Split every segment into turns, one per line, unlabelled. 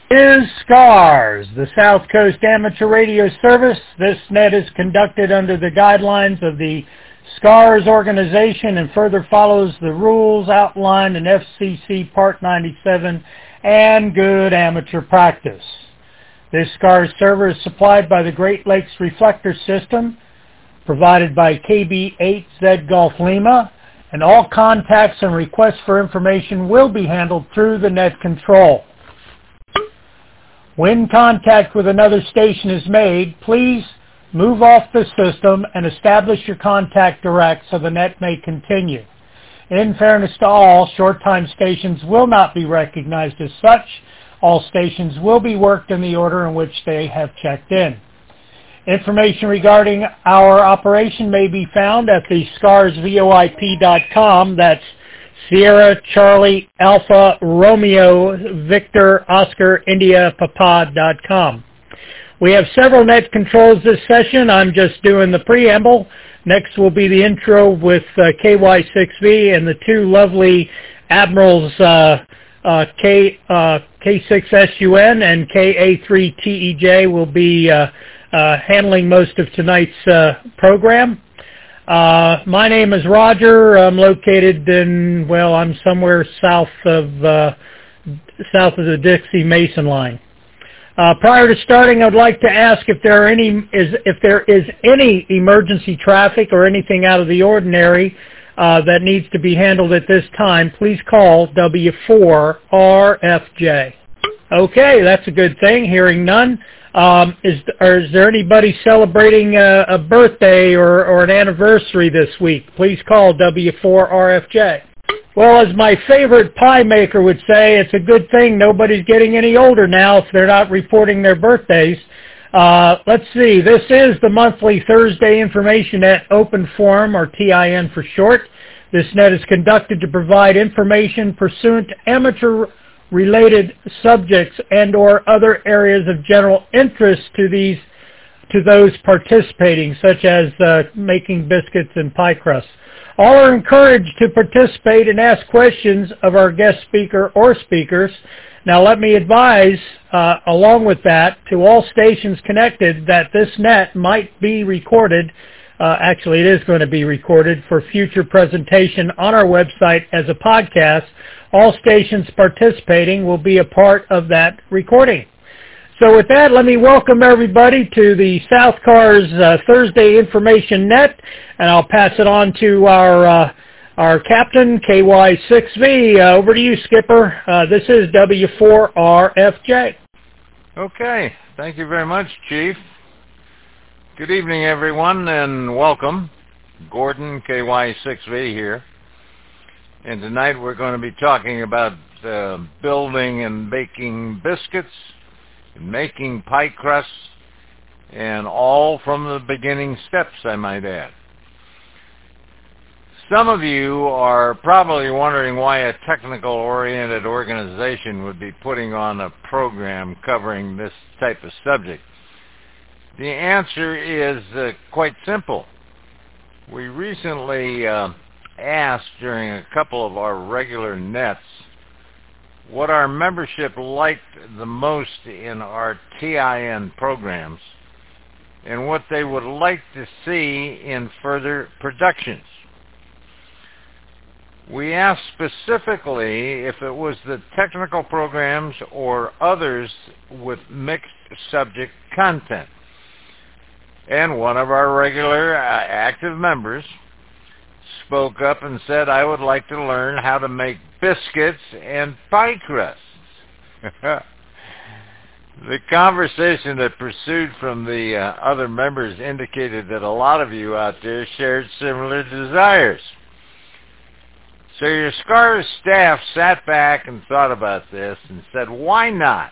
Is SCARS, the South Coast Amateur Radio Service. This net is conducted under the guidelines of the SCARS organization and further follows the rules outlined in FCC Part 97 and good amateur practice. This SCARS server is supplied by the Great Lakes Reflector System, provided by KB8Z Golf Lima, and all contacts and requests for information will be handled through the net control. When contact with another station is made, please move off the system and establish your contact direct so the net may continue. In fairness to all, short-time stations will not be recognized as such. All stations will be worked in the order in which they have checked in. Information regarding our operation may be found at the scarsvoip.com. That's Sierra Charlie Alpha Romeo Victor Oscar India Papa.com. We have several net controls this session. I'm just doing the preamble. Next will be the intro with KY6V and the two lovely Admirals K6SUN and KA3TEJ will be handling most of tonight's program. My name is Roger. I'm located in, well, I'm somewhere south of the Dixie Mason line. Prior to starting, I'd like to ask if there is any emergency traffic or anything out of the ordinary that needs to be handled at this time. Please call W4RFJ. Okay, that's a good thing. Hearing none. Is there anybody celebrating a birthday or an anniversary this week? Please call W4RFJ. Well, as my favorite pie maker would say, it's a good thing nobody's getting any older now if they're not reporting their birthdays. Let's see. This is the monthly Thursday Information Net Open Forum, or TIN for short. This net is conducted to provide information pursuant to amateur-related subjects and or other areas of general interest to those participating, such as making biscuits and pie crusts. All are encouraged to participate and ask questions of our guest speaker or speakers. Now let me advise, along with that, to all stations connected that this net might be recorded. Actually, it is going to be recorded for future presentation on our website as a podcast. All stations participating will be a part of that recording. So with that, let me welcome everybody to the South Cars Thursday Information Net, and I'll pass it on to our captain, KY6V. Over to you, Skipper. This is W4RFJ.
Okay. Thank you very much, Chief. Good evening, everyone, and welcome. Gordon, KY6V here. And tonight we're going to be talking about building and baking biscuits, and making pie crusts, and all from the beginning steps, I might add. Some of you are probably wondering why a technical-oriented organization would be putting on a program covering this type of subject. The answer is quite simple. We recently asked during a couple of our regular nets what our membership liked the most in our TIN programs and what they would like to see in further productions. We asked specifically if it was the technical programs or others with mixed subject content. And one of our regular active members spoke up and said, I would like to learn how to make biscuits and pie crusts. The conversation that pursued from the other members indicated that a lot of you out there shared similar desires. So your SCARS staff sat back and thought about this and said, why not?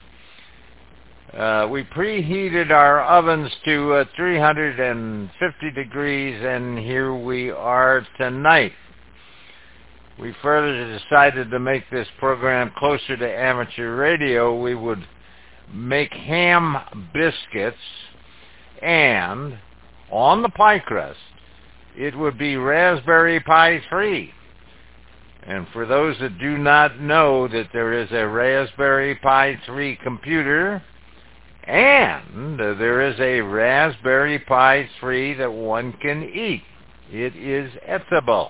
We preheated our ovens to 350 degrees, and here we are tonight. We further decided to make this program closer to amateur radio. We would make ham biscuits, and on the pie crust, it would be Raspberry Pi free. And for those that do not know that there is a Raspberry Pi 3 computer, and there is a Raspberry Pi 3 that one can eat. It is edible.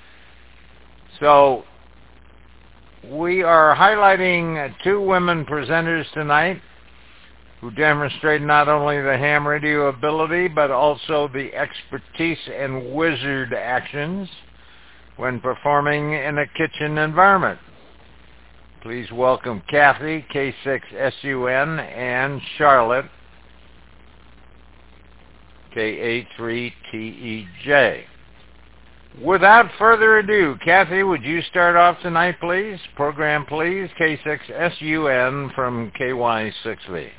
So we are highlighting two women presenters tonight who demonstrate not only the ham radio ability, but also the expertise and wizard actions when performing in a kitchen environment. Please welcome Kathy, K6SUN, and Charlotte, KA3TEJ. Without further ado, Kathy, would you start off tonight, please? Program, please, K6SUN from KY6V.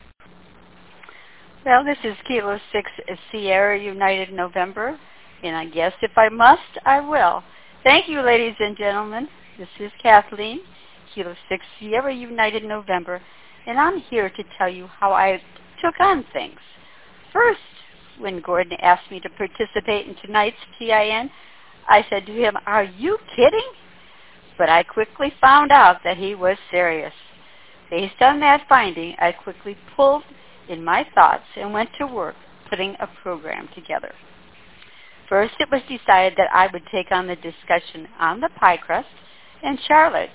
Well, this is Kilo 6 Sierra United November, and I guess if I must, I will. Thank you, ladies and gentlemen. This is Kathleen, Kilo 6 Sierra United November, and I'm here to tell you how I took on things. First, when Gordon asked me to participate in tonight's TIN, I said to him, "Are you kidding?" But I quickly found out that he was serious. Based on that finding, I quickly pulled in my thoughts and went to work putting a program together. First, it was decided that I would take on the discussion on the pie crust, and Charlotte,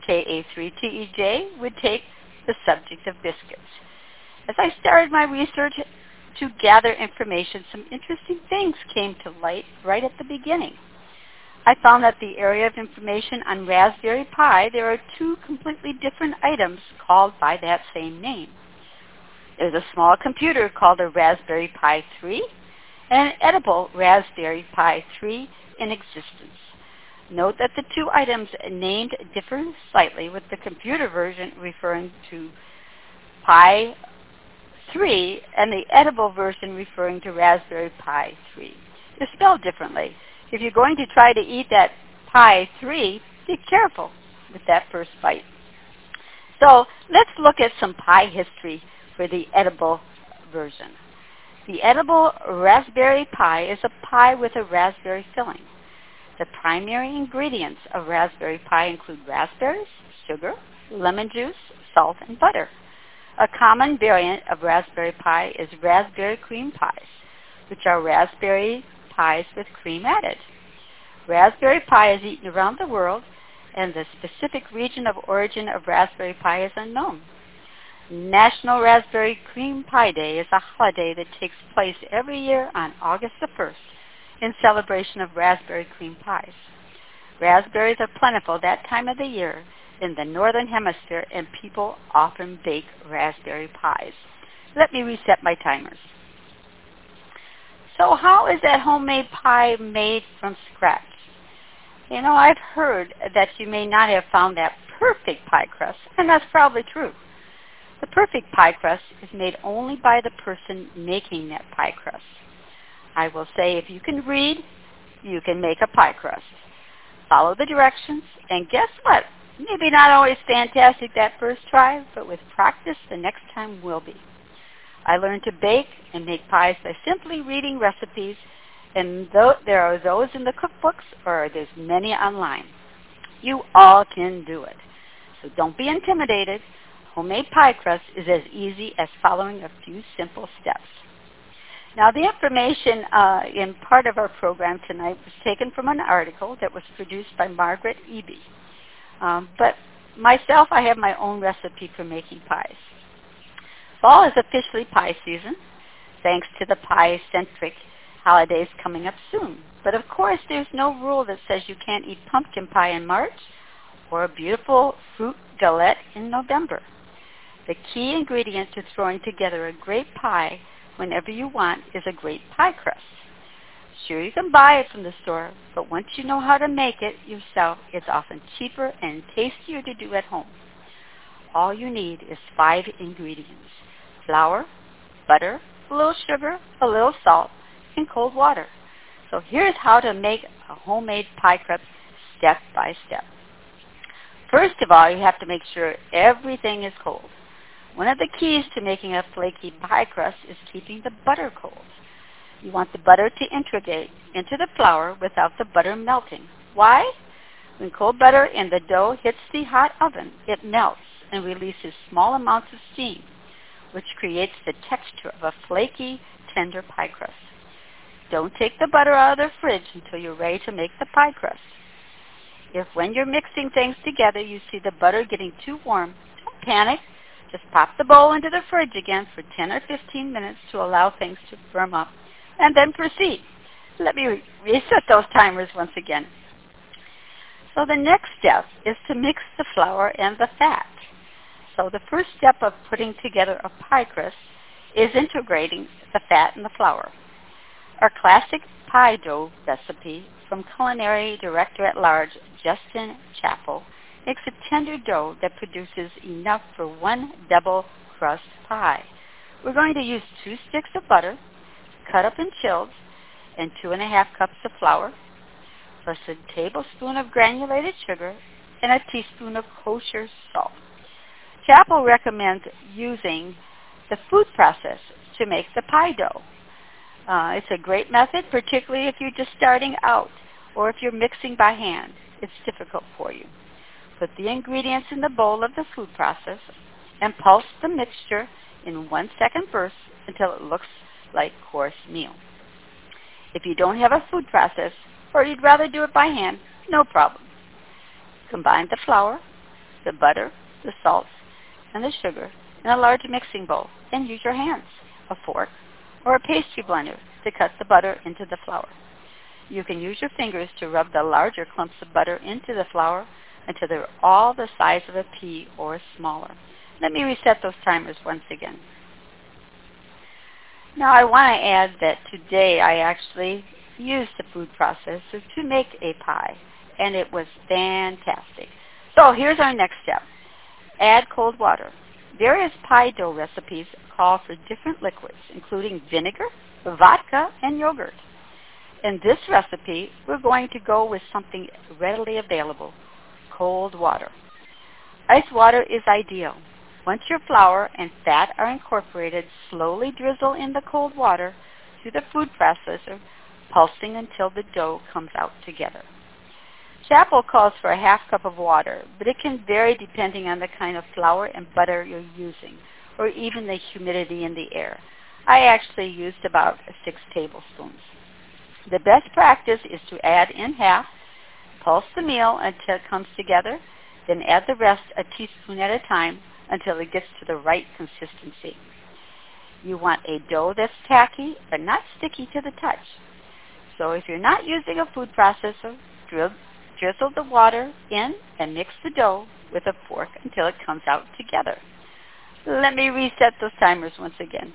KA3TEJ, would take the subject of biscuits. As I started my research to gather information, some interesting things came to light right at the beginning. I found that the area of information on Raspberry Pi, there are two completely different items called by that same name. There's a small computer called a Raspberry Pi 3 and an edible Raspberry Pi 3 in existence. Note that the two items named differ slightly, with the computer version referring to Pi 3 and the edible version referring to Raspberry Pi 3. They're spelled differently. If you're going to try to eat that Pi 3, be careful with that first bite. So let's look at some pie history for the edible version. The edible Raspberry Pi is a pie with a raspberry filling. The primary ingredients of Raspberry Pi include raspberries, sugar, lemon juice, salt, and butter. A common variant of Raspberry Pi is raspberry cream pies, which are raspberry pies with cream added. Raspberry Pi is eaten around the world, and the specific region of origin of Raspberry Pi is unknown. National Raspberry Cream Pie Day is a holiday that takes place every year on August the 1st in celebration of raspberry cream pies. Raspberries are plentiful that time of the year in the Northern Hemisphere, and people often bake raspberry pies. Let me reset my timers. So how is that homemade pie made from scratch? You know, I've heard that you may not have found that perfect pie crust, and that's probably true. The perfect pie crust is made only by the person making that pie crust. I will say, if you can read, you can make a pie crust. Follow the directions, and guess what? Maybe not always fantastic that first try, but with practice, the next time will be. I learned to bake and make pies by simply reading recipes, and there are those in the cookbooks, or there's many online. You all can do it. So don't be intimidated. Homemade pie crust is as easy as following a few simple steps. Now, the information in part of our program tonight was taken from an article that was produced by Margaret Eby. But myself, I have my own recipe for making pies. Fall is officially pie season, thanks to the pie-centric holidays coming up soon. But of course, there's no rule that says you can't eat pumpkin pie in March or a beautiful fruit galette in November. The key ingredient to throwing together a great pie whenever you want is a great pie crust. Sure, you can buy it from the store, but once you know how to make it yourself, it's often cheaper and tastier to do at home. All you need is 5 ingredients: flour, butter, a little sugar, a little salt, and cold water. So here's how to make a homemade pie crust step by step. First of all, you have to make sure everything is cold. One of the keys to making a flaky pie crust is keeping the butter cold. You want the butter to integrate into the flour without the butter melting. Why? When cold butter in the dough hits the hot oven, it melts and releases small amounts of steam, which creates the texture of a flaky, tender pie crust. Don't take the butter out of the fridge until you're ready to make the pie crust. If when you're mixing things together you see the butter getting too warm, don't panic. Just pop the bowl into the fridge again for 10 or 15 minutes to allow things to firm up, and then proceed. Let me reset those timers once again. So the next step is to mix the flour and the fat. So the first step of putting together a pie crust is integrating the fat and the flour. Our classic pie dough recipe from Culinary Director at Large Justin Chappell makes a tender dough that produces enough for one double crust pie. We're going to use 2 sticks of butter, cut up and chilled, and 2½ cups of flour, plus a tablespoon of granulated sugar and a teaspoon of kosher salt. Chappell recommends using the food process to make the pie dough. It's a great method, particularly if you're just starting out or if you're mixing by hand. It's difficult for you. Put the ingredients in the bowl of the food process and pulse the mixture in 1-second bursts until it looks like coarse meal. If you don't have a food process or you'd rather do it by hand, no problem. Combine the flour, the butter, the salt, and the sugar in a large mixing bowl and use your hands, a fork, or a pastry blender to cut the butter into the flour. You can use your fingers to rub the larger clumps of butter into the flour until they're all the size of a pea or smaller. Let me reset those timers once again. Now I want to add that today I actually used the food processor to make a pie, and it was fantastic. So here's our next step. Add cold water. Various pie dough recipes call for different liquids, including vinegar, vodka, and yogurt. In this recipe, we're going to go with something readily available, cold water. Ice water is ideal. Once your flour and fat are incorporated, slowly drizzle in the cold water through the food processor, pulsing until the dough comes out together. Chappell calls for a ½ cup of water, but it can vary depending on the kind of flour and butter you're using, or even the humidity in the air. I actually used about 6 tablespoons. The best practice is to add in half, pulse the meal until it comes together, then add the rest a teaspoon at a time until it gets to the right consistency. You want a dough that's tacky but not sticky to the touch. So if you're not using a food processor, drizzle the water in and mix the dough with a fork until it comes out together. Let me reset those timers once again.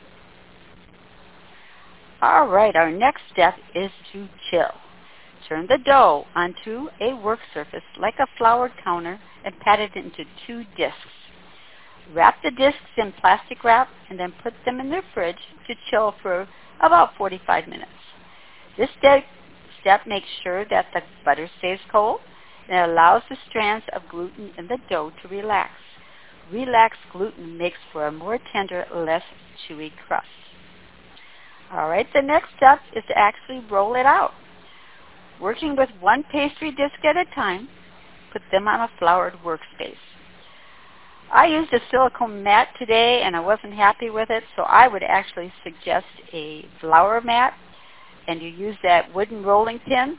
All right, our next step is to chill. Turn the dough onto a work surface like a floured counter and pat it into 2 discs. Wrap the discs in plastic wrap and then put them in the fridge to chill for about 45 minutes. This step makes sure that the butter stays cold and allows the strands of gluten in the dough to relax. Relaxed gluten makes for a more tender, less chewy crust. All right, the next step is to actually roll it out. Working with 1 pastry disc at a time, put them on a floured workspace. I used a silicone mat today and I wasn't happy with it, so I would actually suggest a flour mat, and you use that wooden rolling pin.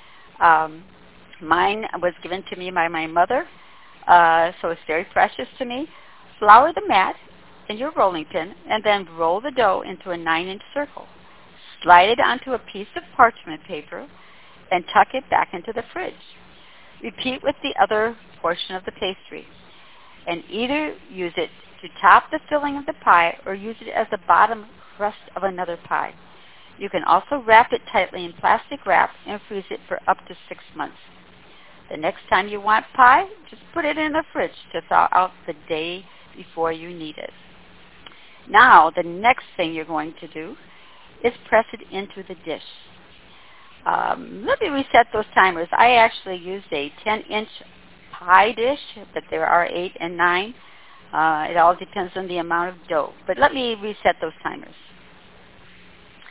Mine was given to me by my mother, so it's very precious to me. Flour the mat in your rolling pin and then roll the dough into a 9-inch circle. Slide it onto a piece of parchment paper and tuck it back into the fridge. Repeat with the other portion of the pastry, and either use it to top the filling of the pie or use it as the bottom crust of another pie. You can also wrap it tightly in plastic wrap and freeze it for up to 6 months. The next time you want pie, just put it in the fridge to thaw out the day before you need it. Now, the next thing you're going to do is press it into the dish. Let me reset those timers. I actually used a 10-inch pie dish, but there are 8 and 9. It all depends on the amount of dough. But let me reset those timers.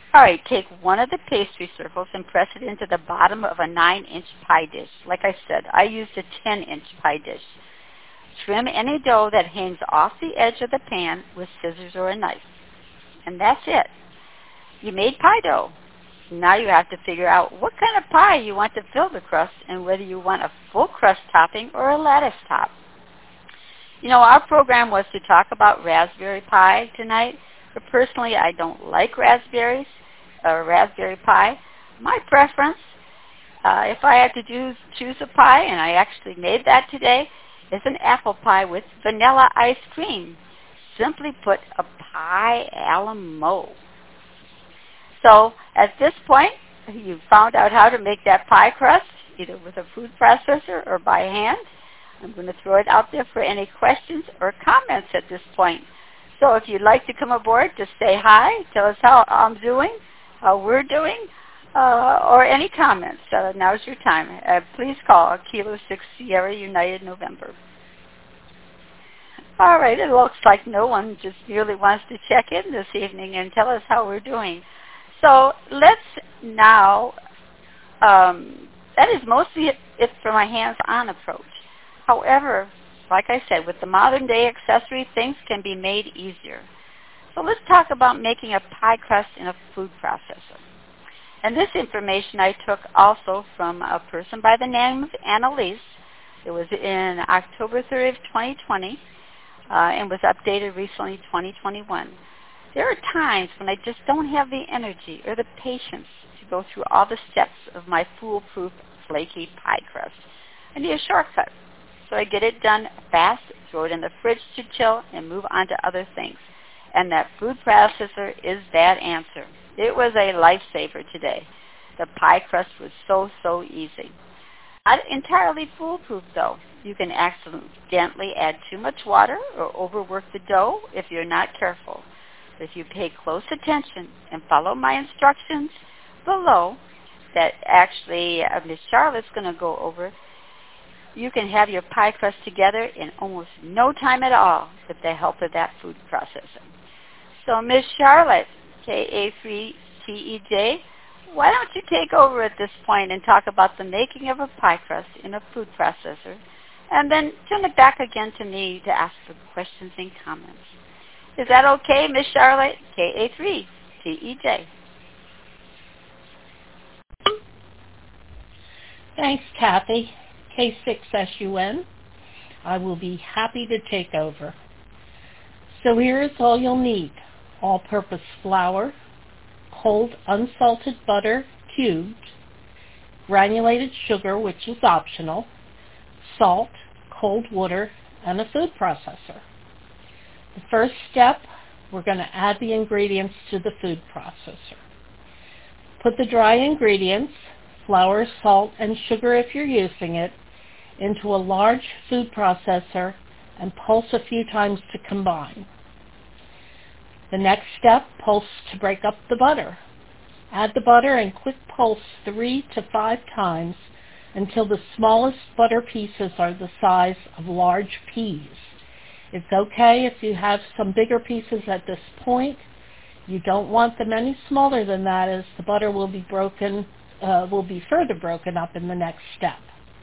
All right, take one of the pastry circles and press it into the bottom of a 9-inch pie dish. Like I said, I used a 10-inch pie dish. Trim any dough that hangs off the edge of the pan with scissors or a knife. And that's it. You made pie dough. Now you have to figure out what kind of pie you want to fill the crust and whether you want a full crust topping or a lattice top. You know, our program was to talk about raspberry pie tonight, but personally I don't like raspberries or raspberry pie. My preference, if I had to choose a pie, and I actually made that today, is an apple pie with vanilla ice cream. Simply put, a pie a la mode. So at this point, you've found out how to make that pie crust, either with a food processor or by hand. I'm going to throw it out there for any questions or comments at this point. So if you'd like to come aboard, just say hi, tell us how I'm doing, how we're doing, or any comments. Now's your time. Please call Kilo 6 Sierra United November. All right, it looks like no one just merely wants to check in this evening and tell us how we're doing. So let's now, that is mostly it for my hands-on approach. However, like I said, with the modern day accessory, things can be made easier. So let's talk about making a pie crust in a food processor. And this information I took also from a person by the name of Annalise. It was in October 3rd of 2020 and was updated recently 2021. There are times when I just don't have the energy or the patience to go through all the steps of my foolproof flaky pie crust. I need a shortcut. So I get it done fast, throw it in the fridge to chill, and move on to other things. And that food processor is that answer. It was a lifesaver today. The pie crust was so easy. Not entirely foolproof, though. You can accidentally add too much water or overwork the dough if you're not careful. But if you pay close attention and follow my instructions below, that actually Miss Charlotte's going to go over, you can have your pie crust together in almost no time at all with the help of that food processor. So Miss Charlotte, Ka3TEJ, why don't you take over at this point and talk about the making of a pie crust in a food processor, and then turn it back again to me to ask for questions and comments. Is that okay, Miss Charlotte? Ka3TEJ.
Thanks, Kathy. K6SUN. I will be happy to take over. So here is all you'll need. All-purpose flour, cold unsalted butter cubed, granulated sugar, which is optional, salt, cold water, and a food processor. The first step, we're going to add the ingredients to the food processor. Put the dry ingredients, flour, salt, and sugar if you're using it, into a large food processor and pulse a few times to combine. The next step, pulse to break up the butter. Add the butter and quick pulse 3 to 5 times until the smallest butter pieces are the size of large peas. It's okay if you have some bigger pieces at this point. You don't want them any smaller than that, as the butter will be further broken up in the next step.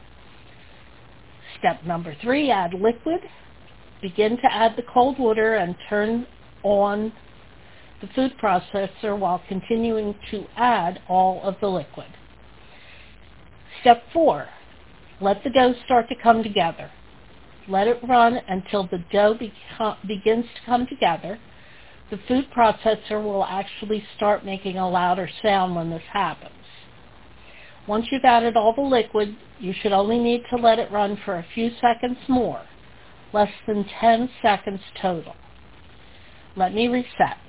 Step number 3, add liquid. Begin to add the cold water and turn on the food processor while continuing to add all of the liquid. Step 4, let the dough start to come together. Let it run until the dough begins to come together. The food processor will actually start making a louder sound when this happens. Once you've added all the liquid, you should only need to let it run for a few seconds more, less than 10 seconds total. Let me reset.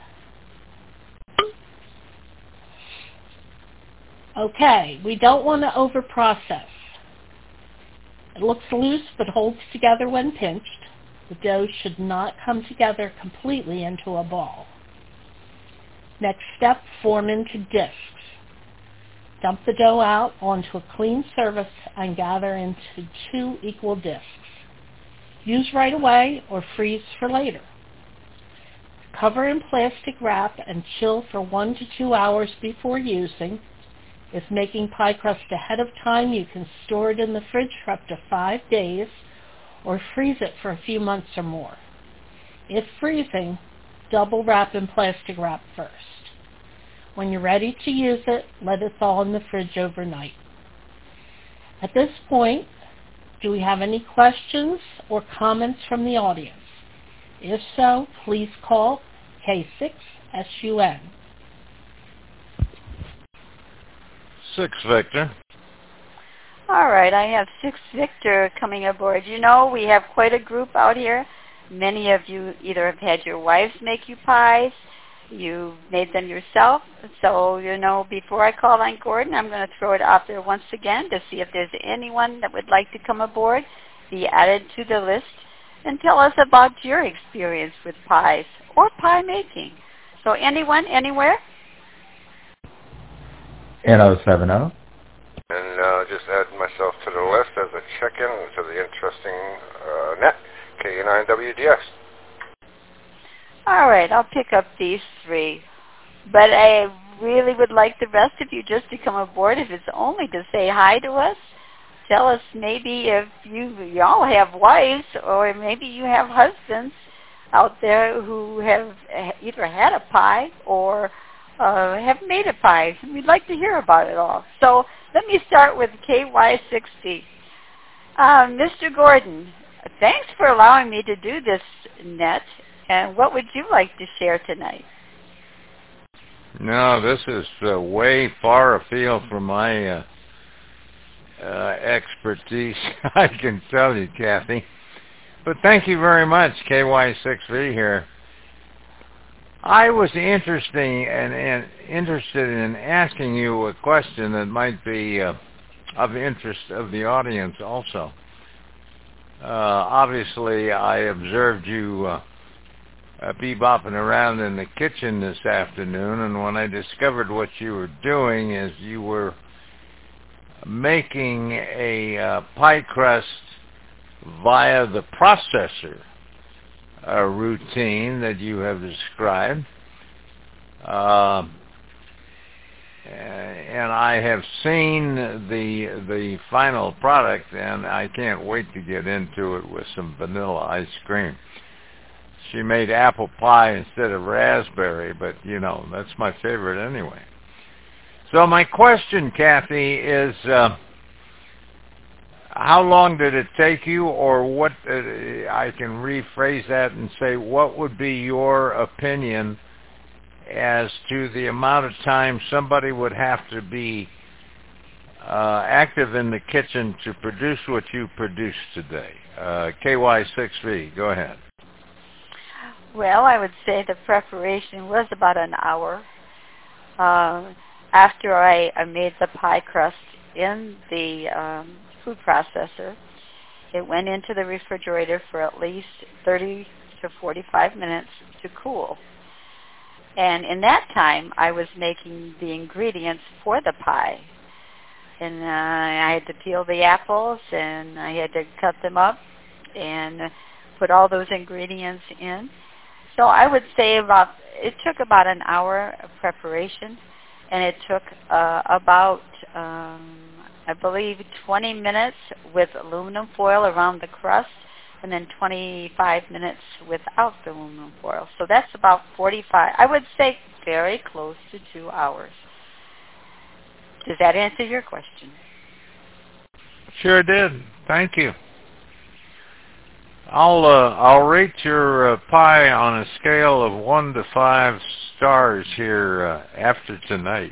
Okay, we don't want to overprocess. It looks loose but holds together when pinched. The dough should not come together completely into a ball. Next step, form into discs. Dump the dough out onto a clean surface and gather into 2 equal discs. Use right away or freeze for later. Cover in plastic wrap and chill for 1 to 2 hours before using. If making pie crust ahead of time, you can store it in the fridge for up to 5 days or freeze it for a few months or more. If freezing, double wrap in plastic wrap first. When you're ready to use it, let it thaw in the fridge overnight. At this point, do we have any questions or comments from the audience? If so, please call K6SUN.
6 Victor.
All right, I have 6 Victor coming aboard. You know, we have quite a group out here. Many of you either have had your wives make you pies, you made them yourself. So, you know, before I call on Gordon, I'm going to throw it out there once again to see if there's anyone that would like to come aboard, be added to the list, and tell us about your experience with pies or pie making. So anyone, anywhere?
N070.
And just add myself to the list as a check-in to the interesting net, K9WDS.
All right, I'll pick up these 3. But I really would like the rest of you just to come aboard, if it's only to say hi to us. Tell us maybe if you all have wives, or maybe you have husbands out there who have either had a pie or have made a pie. We'd like to hear about it all. So let me start with KY60. Mr. Gordon, thanks for allowing me to do this net. And what would you like to share tonight?
No, this is way far afield from my expertise, I can tell you, Kathy. But thank you very much, KY6V here. I was interested in asking you a question that might be of interest of the audience also. Obviously, I observed you bebopping around in the kitchen this afternoon, and when I discovered what you were doing is you were making a pie crust via the processor routine that you have described. And I have seen the final product, and I can't wait to get into it with some vanilla ice cream. She made apple pie instead of raspberry, but, you know, that's my favorite anyway. So my question, Kathy, is how long did it take you, or what, I can rephrase that and say, what would be your opinion as to the amount of time somebody would have to be active in the kitchen to produce what you produced today? KY6V, go ahead.
Well, I would say the preparation was about an hour. After I made the pie crust in the food processor, it went into the refrigerator for at least 30 to 45 minutes to cool. And in that time, I was making the ingredients for the pie. And I had to peel the apples, and I had to cut them up and put all those ingredients in. So I would say it took about an hour of preparation, and it took about, I believe, 20 minutes with aluminum foil around the crust, and then 25 minutes without the aluminum foil. So that's about 45, I would say very close to 2 hours. Does that answer your question?
Sure did. Thank you. I'll rate your pie on a scale of 1 to 5 stars here after tonight.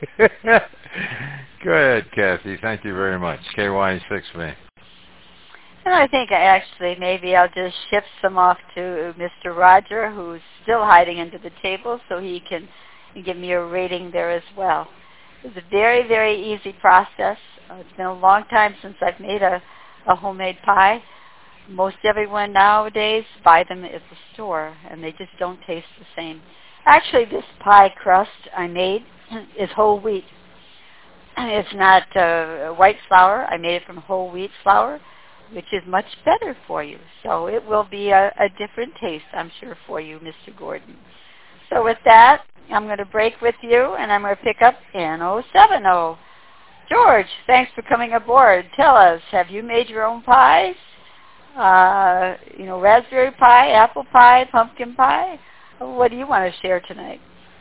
Go ahead, Kathy. Thank you very much. KY6V.
And I think maybe I'll just shift some off to Mr. Roger, who's still hiding under the table, so he can give me a rating there as well. It's a very, very easy process. It's been a long time since I've made a homemade pie. Most everyone nowadays buy them at the store, and they just don't taste the same. Actually, this pie crust I made is whole wheat. It's not white flour. I made it from whole wheat flour which is much better for you. So it will be a different taste, I'm sure, for you, Mr. Gordon. So with that, I'm going to break with you, and I'm going to pick up N070. George, thanks for coming aboard. Tell us, have you made your own pies? Raspberry pie, apple pie, pumpkin pie? What do you want to share tonight?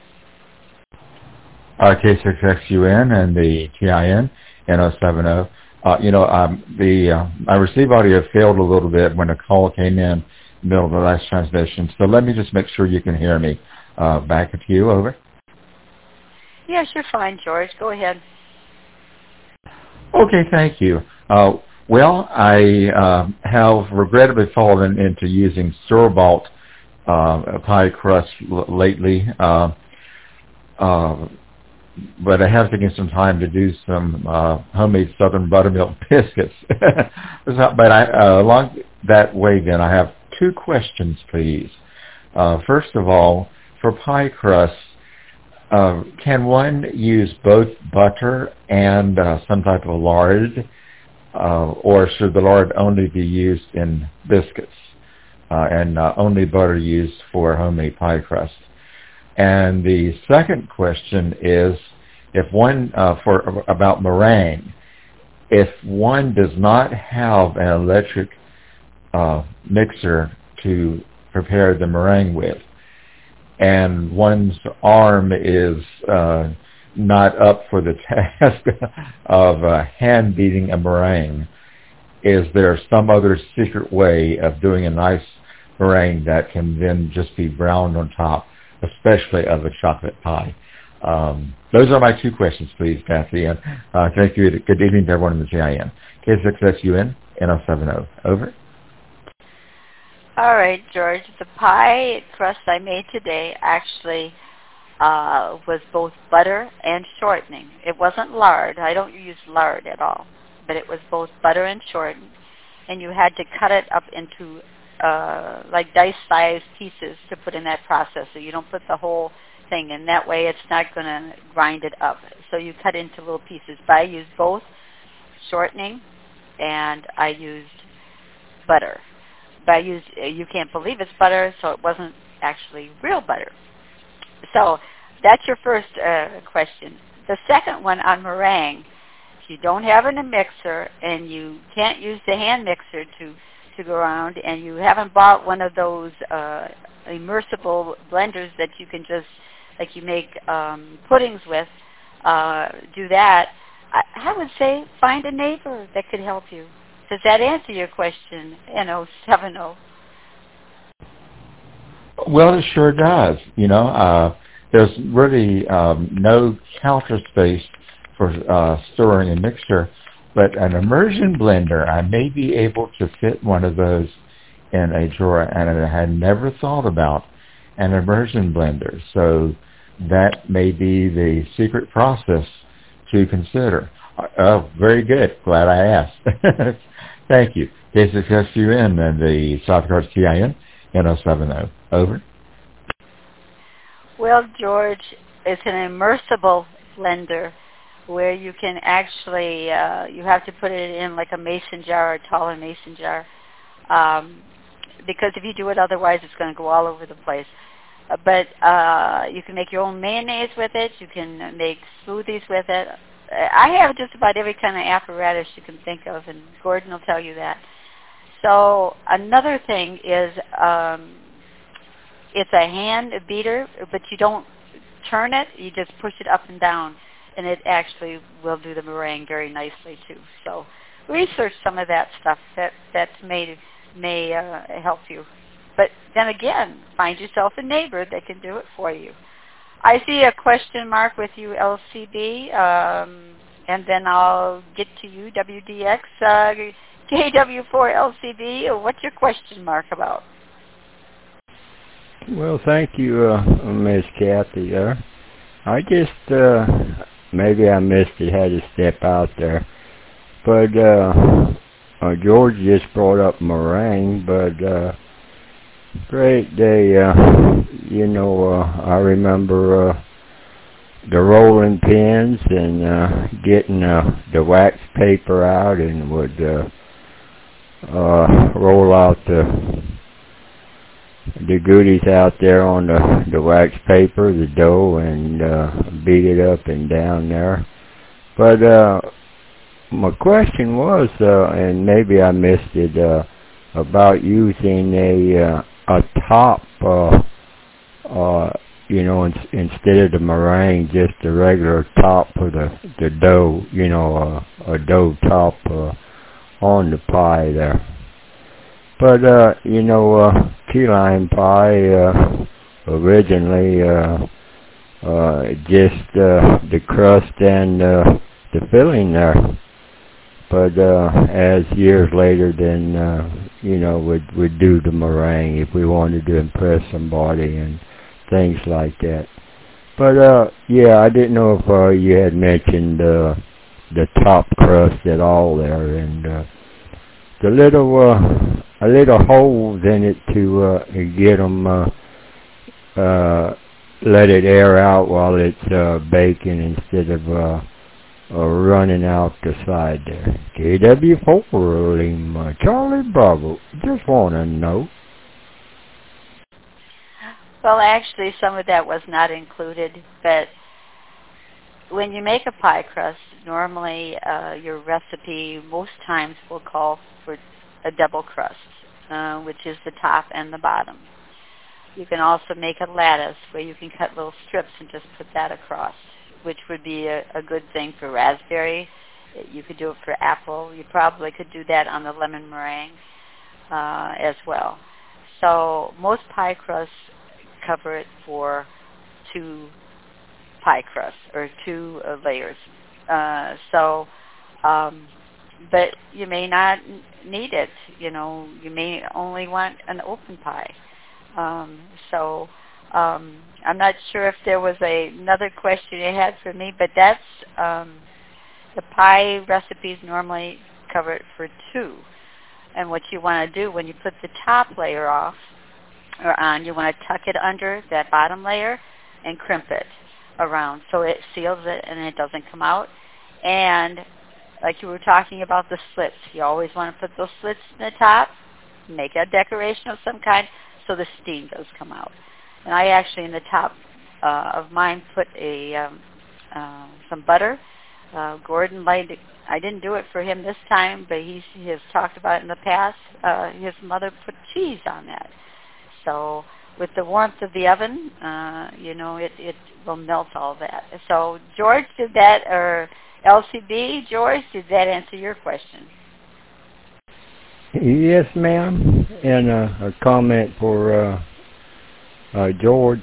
K6XUN and the TIN, N070. My receive audio failed a little bit when a call came in the middle of the last transmission. So let me just make sure you can hear me. Back to you, over.
Yes, you're fine, George. Go ahead.
Okay, thank you. I have regrettably fallen into using store-bought pie crust lately, but I have taken some time to do some homemade Southern buttermilk biscuits. Along that way, then, I have two questions, please. First of all, for pie crusts, can one use both butter and some type of lard, or should the lard only be used in biscuits and only butter used for homemade pie crust? And the second question is, about meringue, if one does not have an electric mixer to prepare the meringue with, and one's arm is not up for the task of hand beating a meringue, is there some other secret way of doing a nice meringue that can then just be browned on top, especially of a chocolate pie? Those are my two questions, please, Kathy. And thank you. Good evening to everyone in the GIN. K6SUN, N070. Over.
All right, George. The pie crust I made today actually was both butter and shortening. It wasn't lard. I don't use lard at all. But it was both butter and shortening. And you had to cut it up into like dice-sized pieces to put in that processor. You don't put the whole thing in. That way it's not going to grind it up. So you cut into little pieces. But I used both shortening and I used butter. But I used, you can't believe it's butter, so it wasn't actually real butter. So that's your first question. The second one on meringue, if you don't have a mixer and you can't use the hand mixer to go around, and you haven't bought one of those immersible blenders that you can just, like you make puddings with, do that, I would say find a neighbor that could help you. Does that answer your question, N070?
Well, it sure does. There's really no counter space for storing a mixture, but an immersion blender, I may be able to fit one of those in a drawer, and I had never thought about an immersion blender. So that may be the secret process to consider. Oh, very good. Glad I asked. Thank you. K6SUN and the South Dakota TIN, N070. Over.
Well, George, it's an immersible blender where you can actually, you have to put it in like a mason jar, a taller mason jar, because if you do it otherwise, it's going to go all over the place. But you can make your own mayonnaise with it. You can make smoothies with it. I have just about every kind of apparatus you can think of, and Gordon will tell you that. So another thing is it's a hand beater, but you don't turn it. You just push it up and down, and it actually will do the meringue very nicely, too. So research some of that stuff that may help you. But then again, find yourself a neighbor that can do it for you. I see a question mark with you, LCB, and then I'll get to you, WDX, KW4LCB. What's your question mark about?
Well, thank you, Miss Kathy. I just, maybe I missed it, had to step out there. But George just brought up meringue, but great day, I remember the rolling pins and getting the wax paper out and would roll out the goodies out there on the wax paper, the dough, and beat it up and down there. But my question was, and maybe I missed it, about using a top, instead of the meringue, just the regular top for the dough, a dough top on the pie there. But, key lime pie, originally, just the crust and the filling there. But as years later, then, we'd do the meringue if we wanted to impress somebody and things like that. But, yeah, I didn't know if you had mentioned the top crust at all there, and the little holes in it to get them, let it air out while it's baking instead of running out the side there. KW4 Lima Charlie Bravo. Just want to know.
Well, actually, some of that was not included, but when you make a pie crust, normally your recipe most times will call for a double crust, which is the top and the bottom. You can also make a lattice where you can cut little strips and just put that across, which would be a good thing for raspberry. You could do it for apple. You probably could do that on the lemon meringue as well. So most pie crusts cover it for 2 pie crusts or 2 layers. But you may not need it. You may only want an open pie. I'm not sure if there was another question you had for me, but that's the pie recipes normally cover it for 2. And what you want to do when you put the top layer off or on, you want to tuck it under that bottom layer and crimp it around so it seals it and it doesn't come out. And like you were talking about the slits, you always want to put those slits in the top, make a decoration of some kind so the steam does come out. And I actually in the top of mine put some butter. Gordon liked it. I didn't do it for him this time, but he has talked about it in the past. His mother put cheese on that. So with the warmth of the oven, it will melt all that. So George did that, or LCB, George, did that answer your question?
Yes, ma'am. And a comment for George.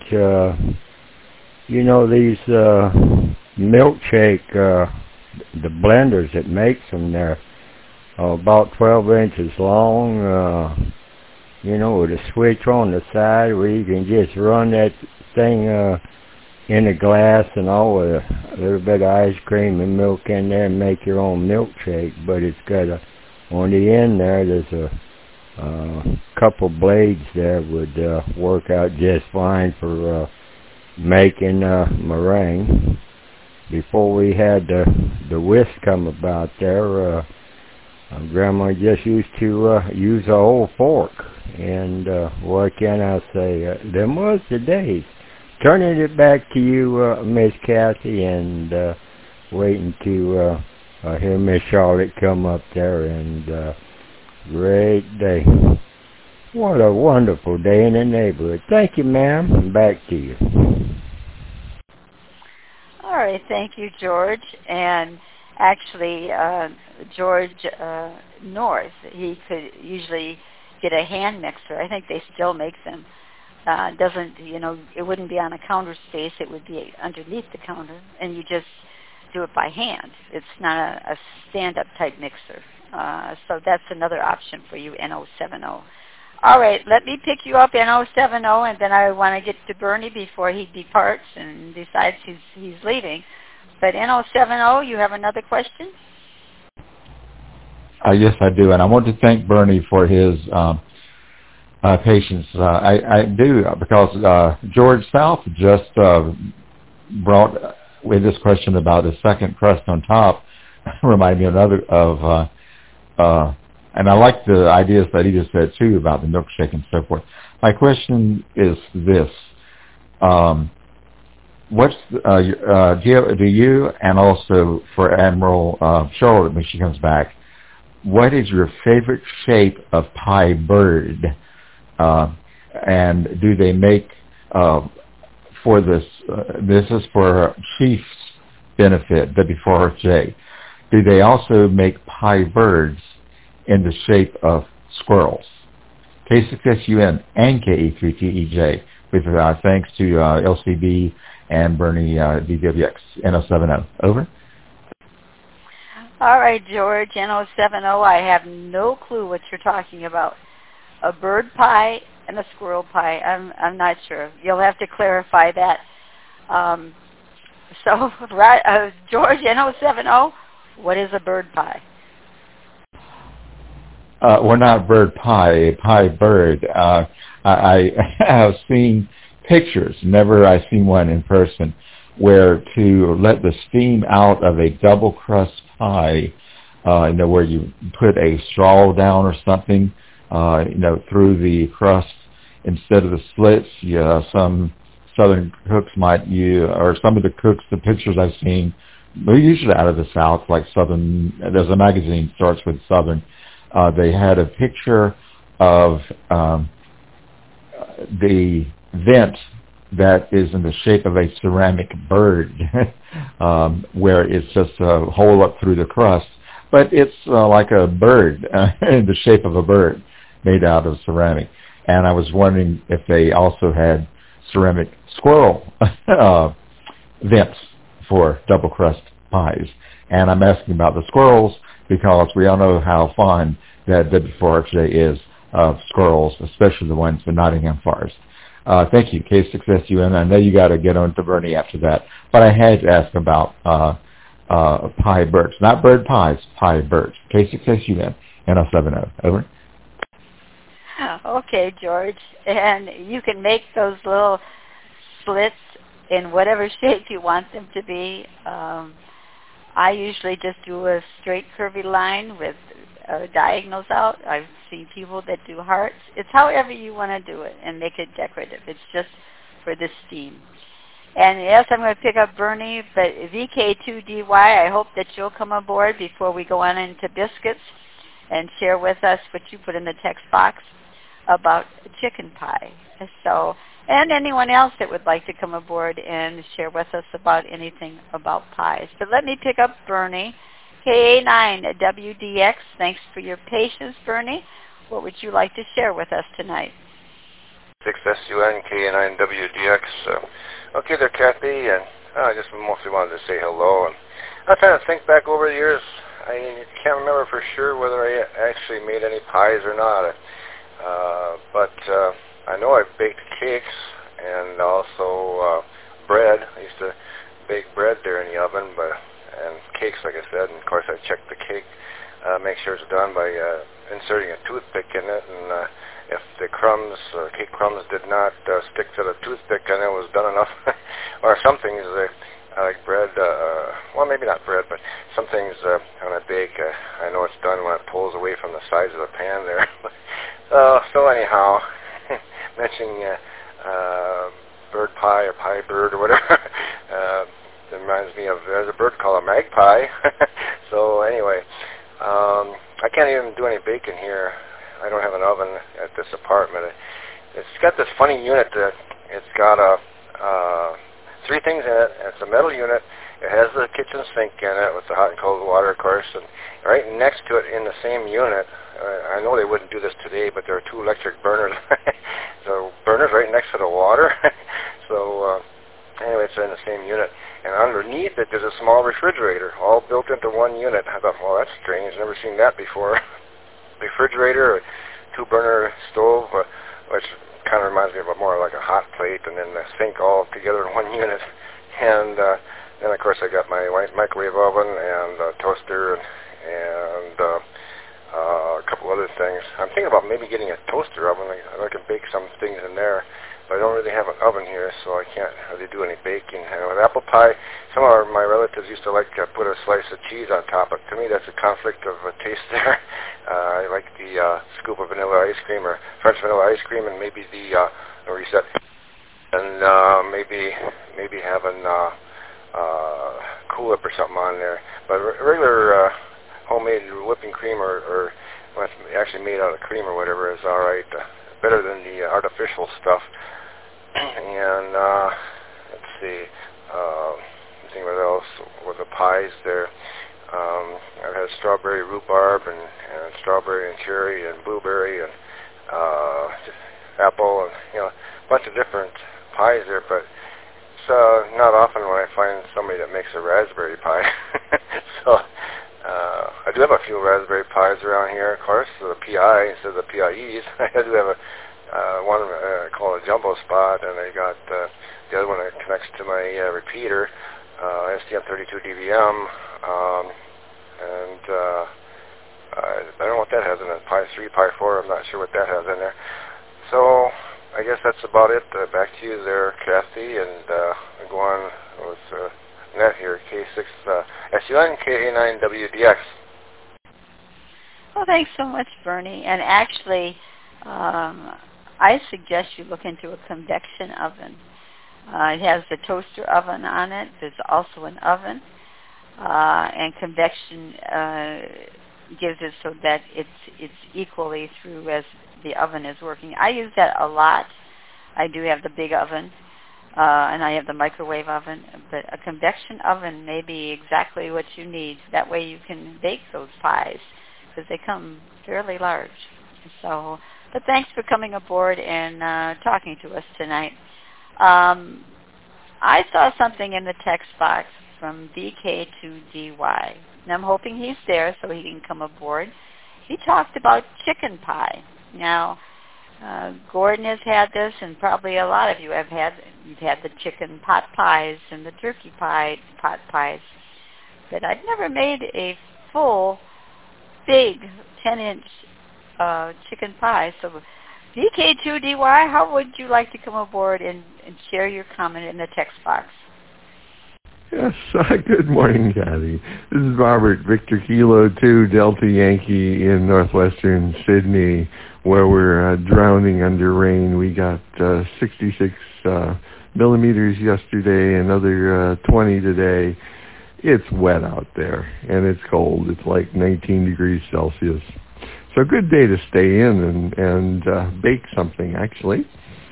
These milkshake, the blenders that makes them, they're about 12 inches long, with a switch on the side where you can just run that thing in a glass and all with a little bit of ice cream and milk in there and make your own milkshake. But it's got on the end there's a couple blades there would work out just fine for making meringue. Before we had the whisk come about there, Grandma just used to use an old fork. And what can I say? Them was the days. Turning it back to you, Miss Kathy, and waiting to hear Miss Charlotte come up there. And great day. What a wonderful day in the neighborhood. Thank you, ma'am. Back to you.
All right. Thank you, George. And actually, George North, he could usually get a hand mixer. I think they still make them. It wouldn't be on a counter space. It would be underneath the counter, and you just do it by hand. It's not a stand-up type mixer. So that's another option for you, NO70. All right, let me pick you up, NO70, and then I want to get to Bernie before he departs and decides he's leaving. But NO70, you have another question?
Yes, I do, and I want to thank Bernie for his patience. I do, because George South just brought with this question about the second crust on top. Reminded me of And I like the ideas that he just said, too, about the milkshake and so forth. My question is this. Do you, and also for Admiral Charlotte when she comes back, what is your favorite shape of pie bird? And do they make, for this, this is for Chief's benefit, W4RJ, do they also make pie birds in the shape of squirrels? K6SUN and KE3TEJ, with thanks to LCB and Bernie DWX, NO70. Over.
All right, George, NO70, I have no clue what you're talking about. A bird pie and a squirrel pie. I'm not sure. You'll have to clarify that. George, NO70, what is a bird pie?
Well, not bird pie, a pie bird. I have seen pictures, never I've seen one in person, where to let the steam out of a double crust pie, where you put a straw down or something, through the crust instead of the slits. Some Southern cooks might use, or some of the cooks, the pictures I've seen, they're usually out of the South, like Southern. There's a magazine starts with Southern. They had a picture of the vent that is in the shape of a ceramic bird, where it's just a hole up through the crust, but it's like a bird, in the shape of a bird, made out of ceramic. And I was wondering if they also had ceramic squirrel vents for double crust pies. And I'm asking about the squirrels because we all know how fond that W4RJ is of squirrels, especially the ones in Nottingham Forest. Thank you, K6SUN. I know you got to get on to Bernie after that, but I had to ask about pie birds, not bird pies, pie birds. K6SUN, NO70. Over.
Okay, George, and you can make those little slits in whatever shape you want them to be. I usually just do a straight curvy line with diagonals out. I've seen people that do hearts. It's however you want to do it and make it decorative. It's just for the steam. And yes, I'm going to pick up Bernie, but VK2DY, I hope that you'll come aboard before we go on into biscuits and share with us what you put in the text box about chicken pie. So, and anyone else that would like to come aboard and share with us about anything about pies. But let me pick up Bernie. KA9WDX, thanks for your patience, Bernie. What would you like to share with us tonight?
6SUN, KA9WDX. Okay there, Kathy, and I just mostly wanted to say hello. And I'm trying to think back over the years. I can't remember for sure whether I actually made any pies or not. But I know I baked cakes and also bread. I used to bake bread there in the oven, and cakes, like I said. And of course, I checked the cake, make sure it's done by inserting a toothpick in it. And if the crumbs, cake crumbs, did not stick to the toothpick, and it was done enough. Or some things, like bread. Well, maybe not bread, but some things when I bake, I know it's done when it pulls away from the sides of the pan there. So anyhow, mentioning bird pie or pie bird or whatever, it reminds me of, there's a bird called a magpie. So anyway, I can't even do any baking here. I don't have an oven at this apartment. It's got this funny unit that it's got three things in it. It's a metal unit. It has the kitchen sink in it with the hot and cold water, of course, and right next to it in the same unit, I know they wouldn't do this today, but there are two electric burners. So burners right next to the water. So anyway, it's in the same unit. And underneath it, there's a small refrigerator, all built into one unit. I thought, well, that's strange. Never seen that before. Refrigerator, a two-burner stove, which kind of reminds me of more like a hot plate, and then the sink all together in one unit. And then, of course, I got my microwave oven and a toaster and a couple other things. I'm thinking about maybe getting a toaster oven. I can bake some things in there. but I don't really have an oven here, so I can't really do any baking. And with apple pie, some of my relatives used to like to put a slice of cheese on top, but to me that's a conflict of taste there. I like the scoop of vanilla ice cream or French vanilla ice cream, and maybe the reset, and maybe having Cool Whip or something on there. But regular homemade whipping cream or when it's actually made out of cream or whatever is all right. Better than the artificial stuff. And let's see, think what else with the pies there. I've had strawberry rhubarb and strawberry and cherry and blueberry and apple and a bunch of different pies there. But it's not often when I find somebody that makes a raspberry pie. So I do have a few raspberry pies around here, of course, the PI instead of the PIEs. I do have one called a jumbo spot, and I got the other one that connects to my repeater, STM32DVM, and I don't know what that has in it, Pi 3, Pi 4, I'm not sure what that has in there. So I guess that's about it. Back to you there, Kathy, and I go on with net here, K6 SUN, KA9WDX.
Well, thanks so much, Bernie. And actually, I suggest you look into a convection oven. It has the toaster oven on it. There's also an oven, and convection gives it so that it's equally through as the oven is working. I use that a lot. I do have the big oven, and I have the microwave oven, but a convection oven may be exactly what you need. That way you can bake those pies, because they come fairly large. So, but thanks for coming aboard and talking to us tonight. I saw something in the text box from VK2DY, and I'm hoping he's there so he can come aboard. He talked about chicken pie. Now, Gordon has had this, and probably a lot of you have had. You've had the chicken pot pies and the turkey pie pot pies, but I've never made a full, big 10-inch chicken pie. So, VK2DY, how would you like to come aboard and share your comment in the text box?
Yes, good morning, Kathy. This is Robert, Victor Kilo 2, Delta Yankee in northwestern Sydney, where we're drowning under rain. We got 66 millimeters yesterday, another 20 today. It's wet out there, and it's cold. It's like 19 degrees Celsius. So a good day to stay in and bake something, actually.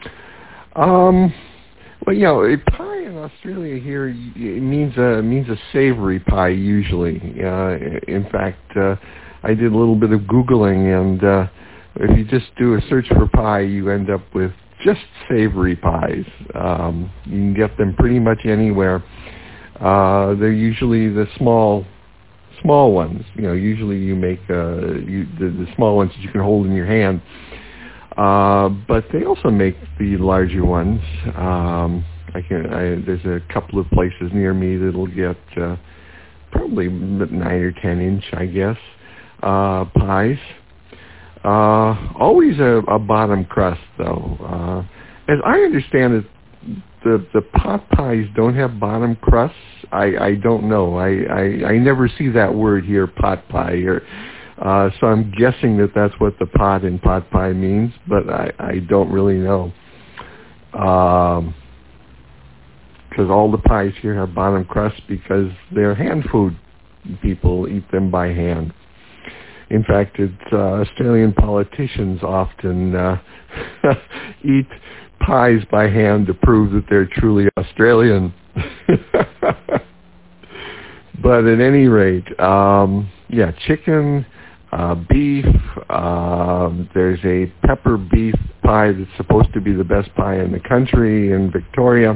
Well, a pie in Australia here it means a savory pie usually. In fact, I did a little bit of Googling, and if you just do a search for pie, you end up with just savory pies. You can get them pretty much anywhere. They're usually the small ones. Usually you make the small ones that you can hold in your hand. But they also make the larger ones. There's a couple of places near me that'll get probably 9 or 10 inch, I guess, pies. Always a bottom crust, though. As I understand it, the pot pies don't have bottom crusts. I don't know. I never see that word here, pot pie. So I'm guessing that that's what the pot in pot pie means, but I don't really know. Because all the pies here have bottom crust because they're hand food. People eat them by hand. In fact, it's Australian politicians often eat pies by hand to prove that they're truly Australian. But at any rate, chicken, beef, there's a pepper beef pie that's supposed to be the best pie in the country in Victoria.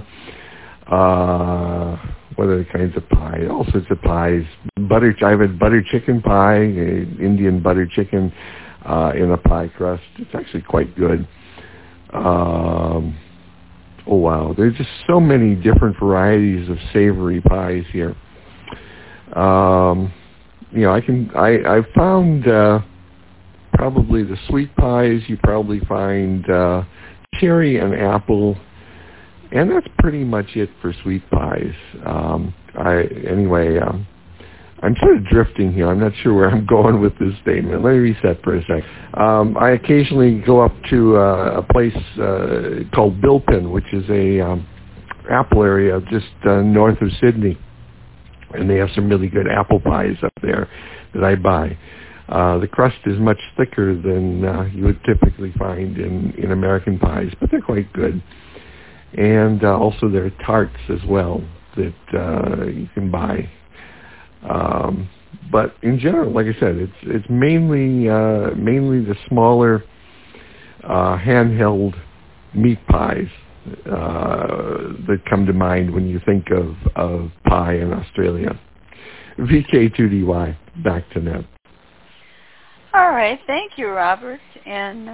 What other kinds of pie? All sorts of pies. I've had butter chicken pie, Indian butter chicken in a pie crust. It's actually quite good. Oh wow, there's just so many different varieties of savory pies here. I found probably the sweet pies. You probably find cherry and apple, and that's pretty much it for sweet pies. I'm sort of drifting here. I'm not sure where I'm going with this statement. Let me reset for a sec. I occasionally go up to a place called Bilpin, which is a apple area just north of Sydney, and they have some really good apple pies up there that I buy. The crust is much thicker than you would typically find in American pies, but they're quite good. And also there are tarts as well that you can buy. But in general, like I said, it's mainly the smaller handheld meat pies that come to mind when you think of pie in Australia. VK2DY, back to Neb.
All right, thank you, Robert. And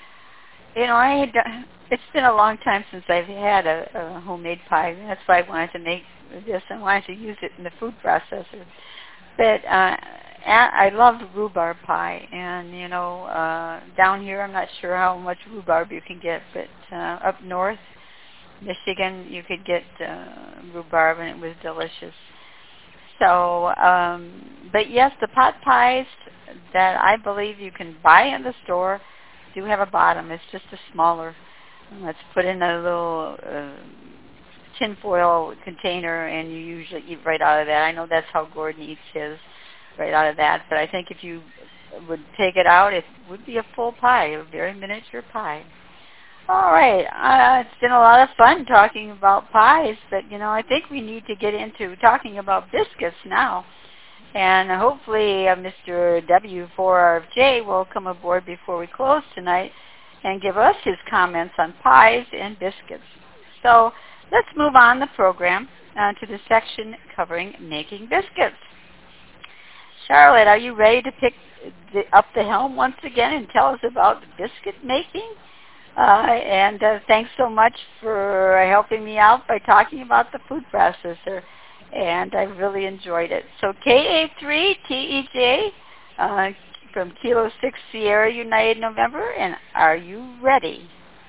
it's been a long time since I've had a homemade pie. That's why I wanted to make this. I wanted to use it in the food processor. But I love rhubarb pie, and down here I'm not sure how much rhubarb you can get, but up north, Michigan, you could get rhubarb, and it was delicious. So, but yes, the pot pies that I believe you can buy in the store do have a bottom. It's just a smaller. It's put in a little tinfoil container, and you usually eat right out of that. I know that's how Gordon eats his, right out of that. But I think if you would take it out, it would be a full pie, a very miniature pie. All right. It's been a lot of fun talking about pies, but, I think we need to get into talking about biscuits now. And hopefully Mr. W4RFJ will come aboard before we close tonight and give us his comments on pies and biscuits. So let's move on the program to the section covering making biscuits. Charlotte, are you ready to pick up the helm once again and tell us about biscuit making? And thanks so much for helping me out by talking about the food processor. And I really enjoyed it. So KA3TEJ from Kilo 6 Sierra United November, and are you ready?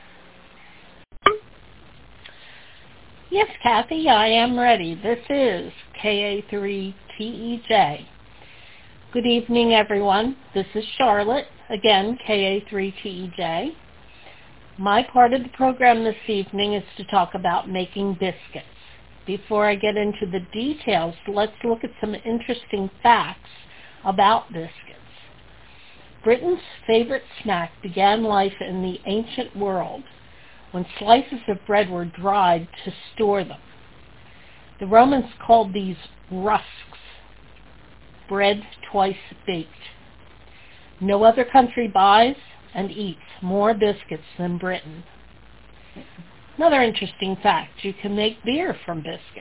Yes, Kathy, I am ready. This is KA3TEJ. Good evening, everyone. This is Charlotte, again, KA3TEJ. My part of the program this evening is to talk about making biscuits. Before I get into the details, let's look at some interesting facts about biscuits. Britain's favorite snack began life in the ancient world when slices of bread were dried to store them. The Romans called these rusks, bread twice baked. No other country buys and eats more biscuits than Britain. Another interesting fact, you can make beer from biscuits.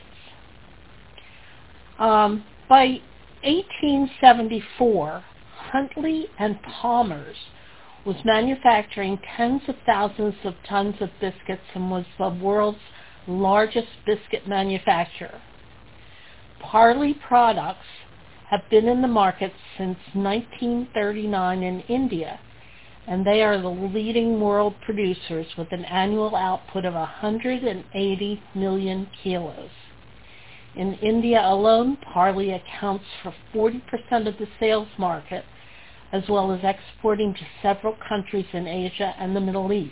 By 1874, Huntley and Palmer's was manufacturing tens of thousands of tons of biscuits and was the world's largest biscuit manufacturer. Parley products have been in the market since 1939 in India, and they are the leading world producers with an annual output of 180 million kilos. In India alone, Parley accounts for 40% of the sales market, as well as exporting to several countries in Asia and the Middle East.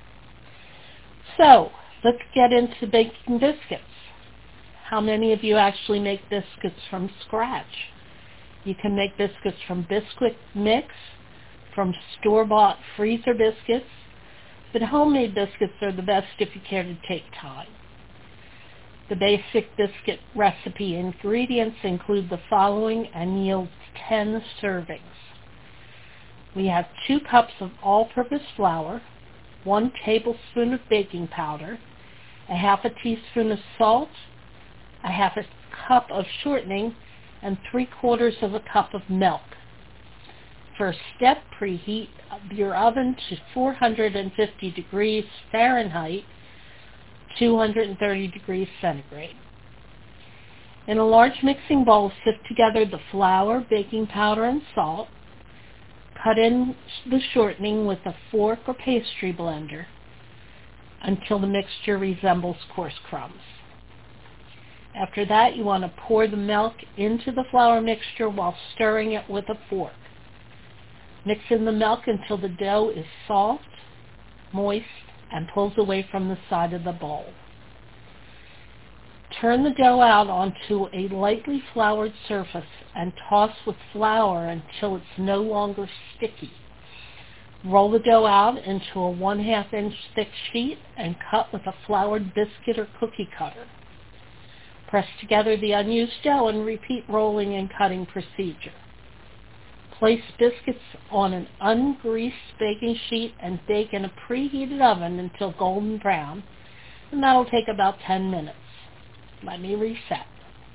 So, let's get into baking biscuits. How many of you actually make biscuits from scratch? You can make biscuits from Bisquick mix, from store-bought freezer biscuits, but homemade biscuits are the best if you care to take time. The basic biscuit recipe ingredients include the following and yield 10 servings. We have 2 cups of all-purpose flour, 1 tablespoon of baking powder, a half a teaspoon of salt, a half a cup of shortening, and 3/4 of a cup of milk. First step, preheat your oven to 450 degrees Fahrenheit, 230 degrees centigrade. In a large mixing bowl, sift together the flour, baking powder, and salt. Cut in the shortening with a fork or pastry blender. until the mixture resembles coarse crumbs. After that, you want to pour the milk into the flour mixture while stirring it with a fork. Mix in the milk until the dough is soft, moist, and pulls away from the side of the bowl. Turn the dough out onto a lightly floured surface and toss with flour until it's no longer sticky. Roll the dough out into a 1/2 inch thick sheet and cut with a floured biscuit or cookie cutter. Press together the unused dough and repeat rolling and cutting procedure. Place biscuits on an ungreased baking sheet and bake in a preheated oven until golden brown, and that'll take about 10 minutes. Let me reset.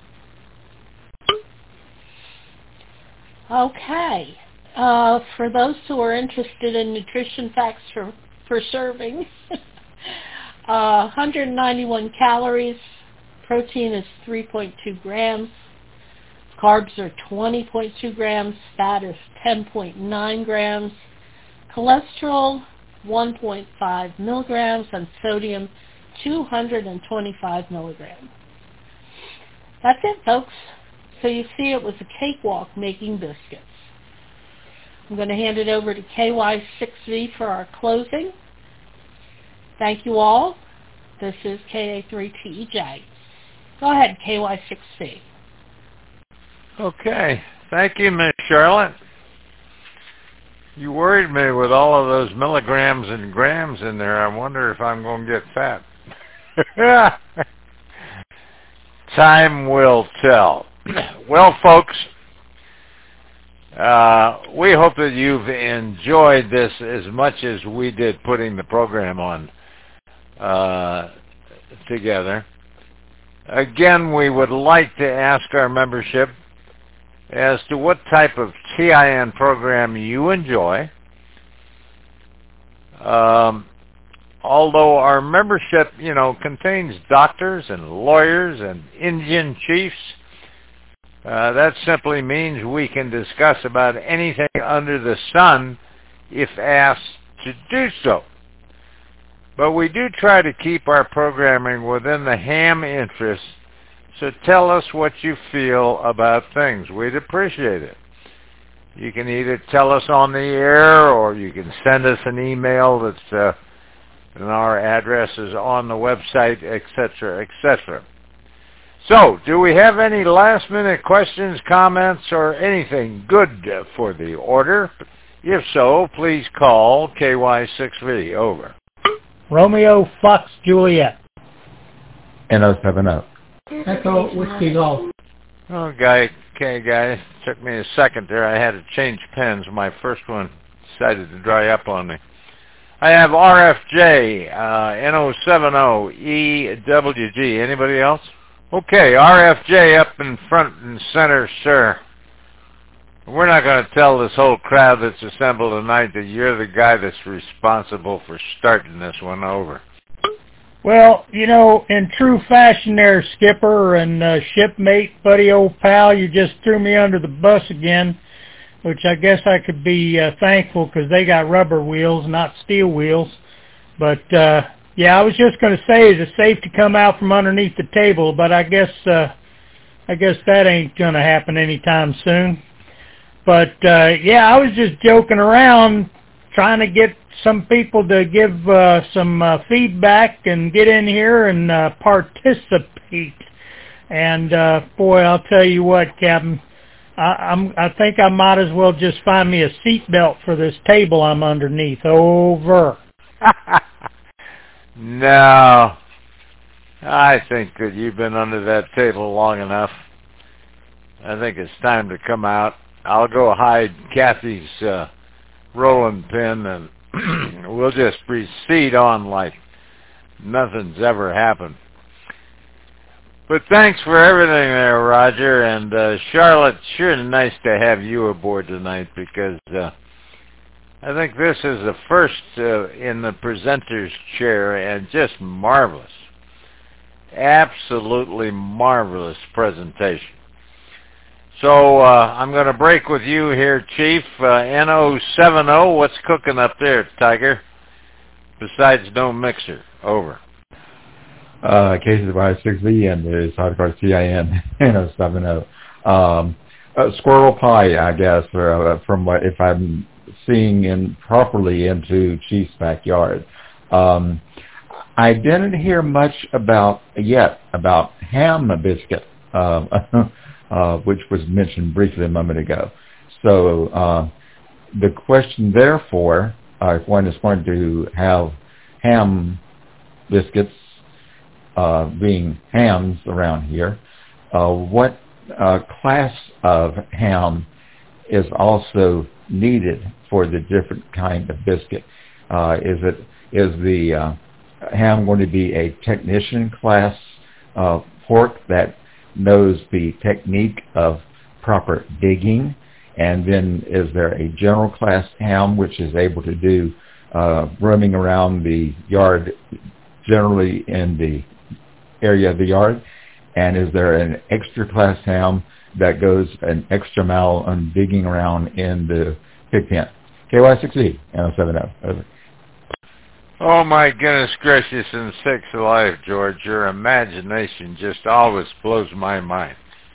Okay. For those who are interested in nutrition facts for serving, 191 calories, protein is 3.2 grams, carbs are 20.2 grams, fat is 10.9 grams, cholesterol 1.5 milligrams, and sodium 225 milligrams. That's it, folks. So you see, it was a cakewalk making biscuits. I'm going to hand it over to KY6V for our closing. Thank you all. This is KA3TEJ. Go ahead, KY6V.
Okay. Thank you, Miss Charlotte. You worried me with all of those milligrams and grams in there. I wonder if I'm going to get fat. Time will tell. Well, folks, we hope that you've enjoyed this as much as we did putting the program on together. Again, we would like to ask our membership as to what type of TIN program you enjoy. Although our membership, contains doctors and lawyers and Indian chiefs, that simply means we can discuss about anything under the sun if asked to do so. But we do try to keep our programming within the ham interest, so tell us what you feel about things. We'd appreciate it. You can either tell us on the air or you can send us an email that's and our address is on the website, etc., etc. So, do we have any last-minute questions, comments, or anything good for the order? If so, please call KY6V. Over.
Romeo Fox Juliet.
NO70.
Echo Whiskey Golf.
Okay, guys. Took me a second there. I had to change pens. My first one decided to dry up on me. I have RFJ, NO70, EWG. Anybody else? Okay, RFJ up in front and center, sir. We're not going to tell this whole crowd that's assembled tonight that you're the guy that's responsible for starting this one over.
Well, in true fashion there, Skipper and shipmate, buddy, old pal, you just threw me under the bus again, which I guess I could be thankful because they got rubber wheels, not steel wheels. But, yeah, I was just going to say, is it safe to come out from underneath the table? But I guess that ain't going to happen anytime soon. But, yeah, I was just joking around, trying to get some people to give some feedback and get in here and participate. And, boy, I'll tell you what, Captain, I think I might as well just find me a seatbelt for this table I'm underneath. Over.
No. I think that you've been under that table long enough. I think it's time to come out. I'll go hide Kathy's rolling pin, and we'll just proceed on like nothing's ever happened. But thanks for everything there, Roger. And Charlotte, sure nice to have you aboard tonight because I think this is the first in the presenter's chair, and just marvelous. Absolutely marvelous presentation. So I'm going to break with you here, Chief. NO70, what's cooking up there, Tiger, besides no mixer? Over.
KCY6V and the sidecar CIN 70. Squirrel Pie, I guess, from what, if I'm seeing properly into Chief's backyard. I didn't hear much about ham biscuit, which was mentioned briefly a moment ago. So the question, therefore, if one is going to have ham biscuits, being hams around here, what class of ham is also needed for the different kind of biscuit? Is the ham going to be a technician class pork that knows the technique of proper digging? And then is there a general class ham which is able to do roaming around the yard, generally in the area of the yard? And is there an extra class ham that goes an extra mile on digging around in the pig pen? KY6E, N070, over.
Oh my goodness gracious and sakes alive, George, your imagination just always blows my mind.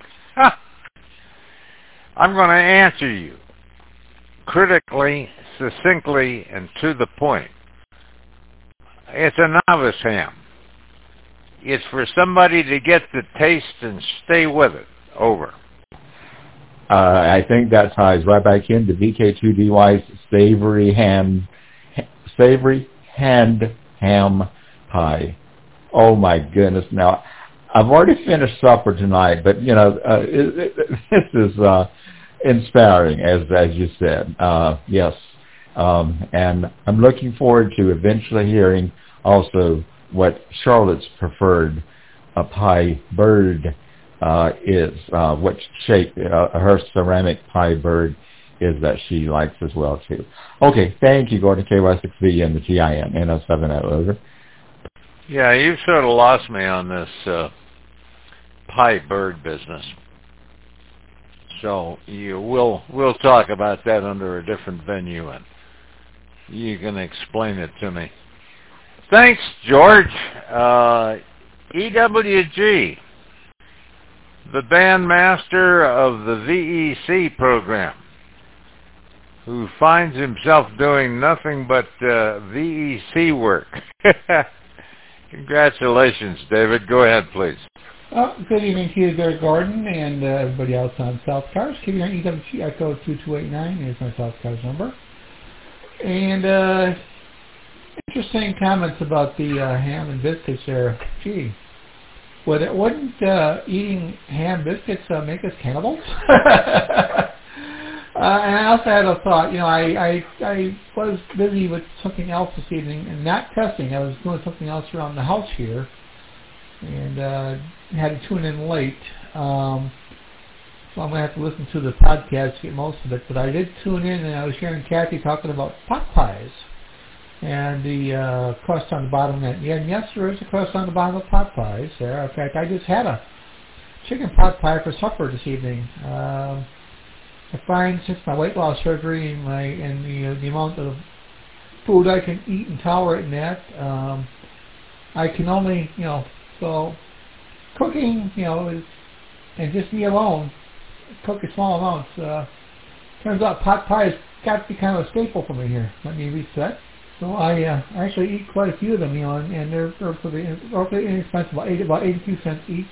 I'm going to answer you critically, succinctly, and to the point. It's a novice ham. It's for somebody to get the taste and stay with it. Over.
I think that ties right back into VK2DY's savory hand ham pie. Oh my goodness! Now, I've already finished supper tonight, but you know, this is inspiring, as you said. Yes, and I'm looking forward to eventually hearing also what Charlotte's preferred pie bird is, what shape her ceramic pie bird is that she likes as well too. Okay, thank you, Gordon. KY6V and the TIN N070, over.
Yeah, you've sort of lost me on this pie bird business. So we'll talk about that under a different venue, and you can explain it to me. Thanks, George. EWG, the bandmaster of the VEC program, who finds himself doing nothing but VEC work. Congratulations, David. Go ahead, please.
Good evening to you there, Gordon, and everybody else on South Cars. Keeping on EWG, Echo 2289 is my South Cars number. And interesting comments about the ham and biscuits there. Gee, wouldn't eating ham biscuits make us cannibals? And I also had a thought. You know, I was busy with something else this evening, and not testing. I was doing something else around the house here, and had to tune in late. So I'm going to have to listen to the podcast to get most of it. But I did tune in, and I was hearing Kathy talking about pot pies and the crust on the bottom of that. Yeah, and yes, there is a crust on the bottom of pot pies there. In fact, I just had a chicken pot pie for supper this evening. I find since my weight loss surgery and the amount of food I can eat and tolerate in that, I can only, so cooking, is, and just me alone, cook in small amounts. Turns out pot pie has got to be kind of a staple for me here. Let me reset. So I actually eat quite a few of them, and they're pretty inexpensive, about 82 cents each.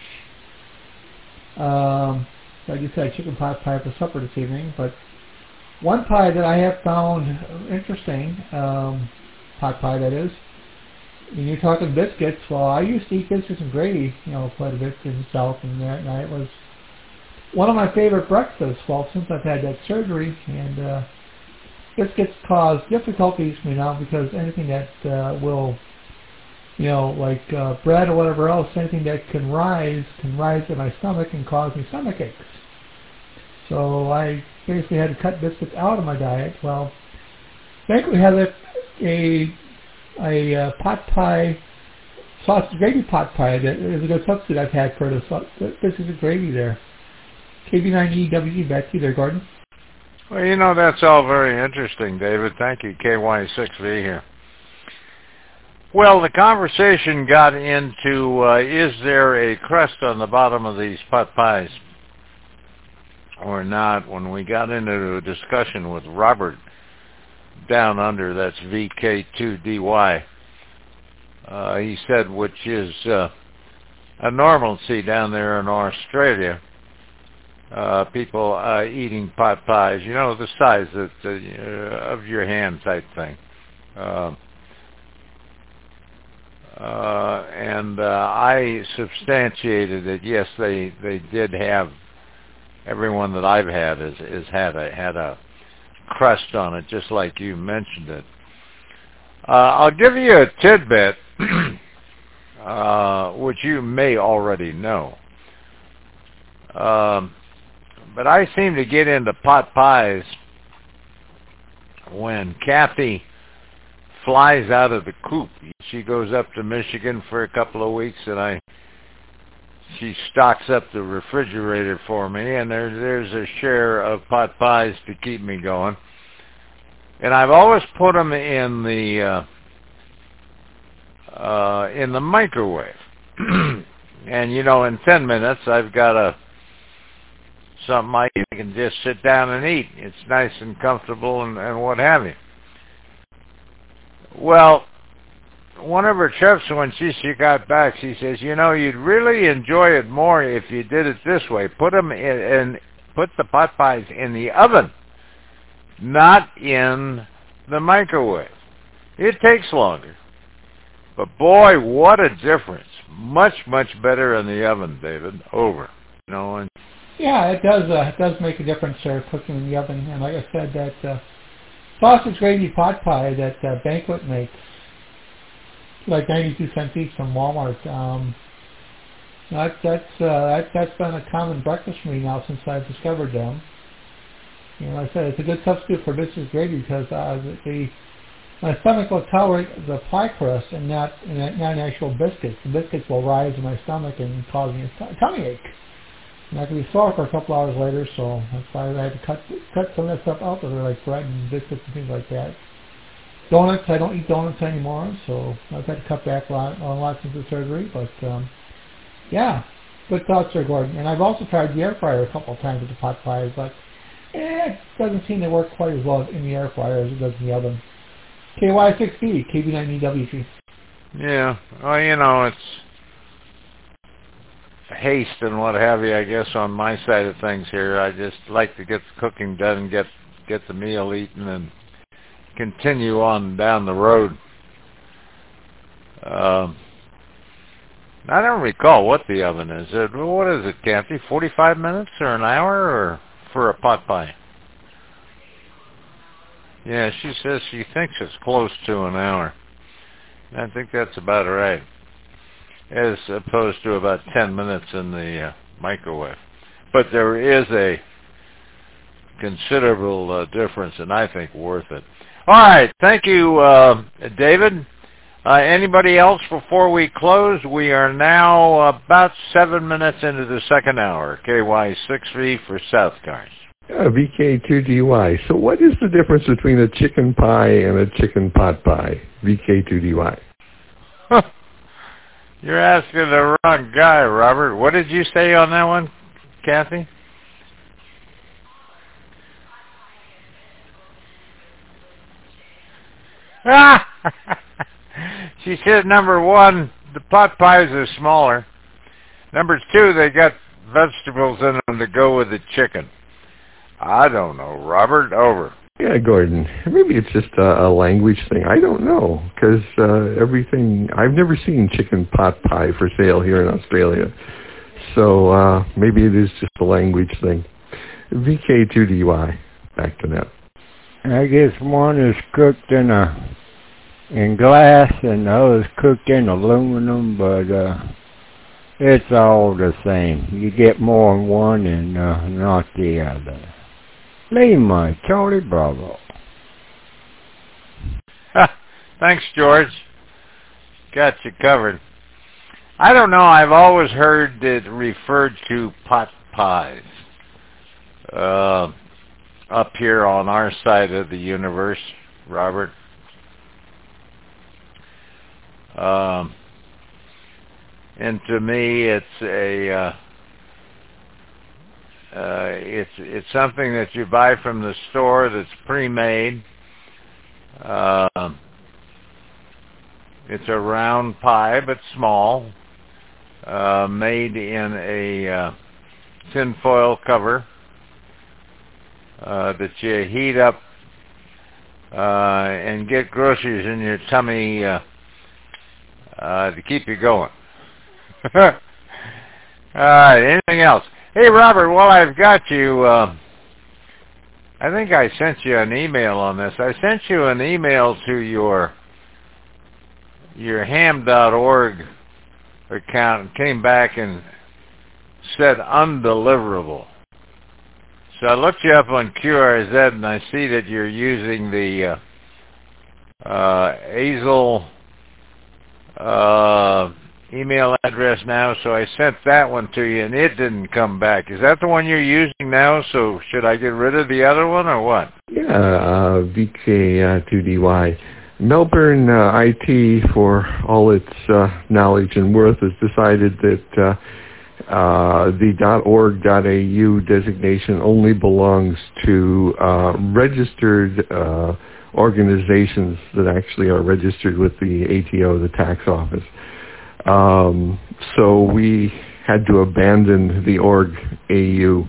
So I just had chicken pot pie for supper this evening. But one pie that I have found interesting, pot pie that is, when you're talking biscuits, well, I used to eat biscuits and gravy, quite a bit in the South, and it was one of my favorite breakfasts. Well, since I've had that surgery, and biscuits cause difficulties for me now because anything that will, like bread or whatever else, anything that can rise in my stomach and cause me stomach aches. So I basically had to cut biscuits out of my diet. Well, thankfully we have a pot pie, sausage gravy pot pie that is a good substitute I've had for this is a gravy there. KB9EWG, back to you there, Gordon.
Well, that's all very interesting, David. Thank you, KY6V here. Well, the conversation got into, is there a crust on the bottom of these pot pies or not, when we got into a discussion with Robert down under, that's VK2DY. He said, which is a normalcy down there in Australia, people eating pot pies, you know, the size of your hand type thing. And I substantiated that, yes, they did have, everyone that I've had has had a crust on it, just like you mentioned it. I'll give you a tidbit, which you may already know. But I seem to get into pot pies when Kathy flies out of the coop. She goes up to Michigan for a couple of weeks, and she stocks up the refrigerator for me, and there's a share of pot pies to keep me going. And I've always put them in the microwave. And you know, in 10 minutes, I've got something I can just sit down and eat. It's nice and comfortable and what have you. Well, one of her chefs, when she got back, she says, you know, you'd really enjoy it more if you did it this way. Put the pot pies in the oven, not in the microwave. It takes longer. But boy, what a difference. Much, much better in the oven, David. Over. You know, and
yeah, it does make a difference cooking in the oven. And like I said, that sausage gravy pot pie that Banquet makes, like 92 cents each from Walmart. That's been a common breakfast for me now since I've discovered them. You know, like I said, it's a good substitute for biscuit gravy because my stomach will tolerate the pie crust and not an actual biscuit. The biscuits will rise in my stomach and cause me a tummy ache. And I can be sore for a couple hours later, so that's why I had to cut some of that stuff out, like bread and biscuits and things like that. Donuts, I don't eat donuts anymore, so I've had to cut back a lot since the surgery. But yeah, good thoughts there, Gordon. And I've also tried the air fryer a couple of times with the pot pies, but it doesn't seem to work quite as well in the air fryer as it does in the oven. KY6B, KB9EWG.
Yeah, well, you know, it's haste and what have you, I guess, on my side of things here. I just like to get the cooking done and get the meal eaten and continue on down the road. I don't recall what the oven is. What is it, Kathy? 45 minutes or an hour or for a pot pie? Yeah, she says she thinks it's close to an hour. I think that's about right, as opposed to about 10 minutes in the microwave. But there is a considerable difference, and I think worth it. All right, thank you, David. Anybody else before we close? We are now about 7 minutes into the second hour. KY6V for South Cars.
VK2DY. So what is the difference between a chicken pie and a chicken pot pie? VK2DY.
You're asking the wrong guy, Robert. What did you say on that one, Kathy? She said, number one, the pot pies are smaller. Number two, they got vegetables in them to go with the chicken. I don't know, Robert. Over.
Yeah, Gordon. Maybe it's just a language thing. I don't know, because everything... I've never seen chicken pot pie for sale here in Australia. So maybe it is just a language thing. VK2DY. Back to that.
I guess one is cooked in glass and the other is cooked in aluminum, but it's all the same. You get more in one and not the other. Lima, Charlie Bravo.
Thanks, George. Got you covered. I don't know. I've always heard it referred to pot pies up here on our side of the universe, Robert. And to me, it's something that you buy from the store that's pre-made. It's a round pie, but small, made in a tinfoil cover that you heat up and get groceries in your tummy to keep you going. All right, anything else? Hey, Robert, while I've got you, I think I sent you an email on this. I sent you an email to your ham.org account and came back and said undeliverable. So I looked you up on QRZ and I see that you're using the Azel email address now, so I sent that one to you and it didn't come back. Is that the one you're using now? So should I get rid of the other one or what?
Yeah, VK2DY. Melbourne IT, for all its knowledge and worth, has decided that the .org.au designation only belongs to registered organizations that actually are registered with the ATO, the tax office. So we had to abandon the .org.au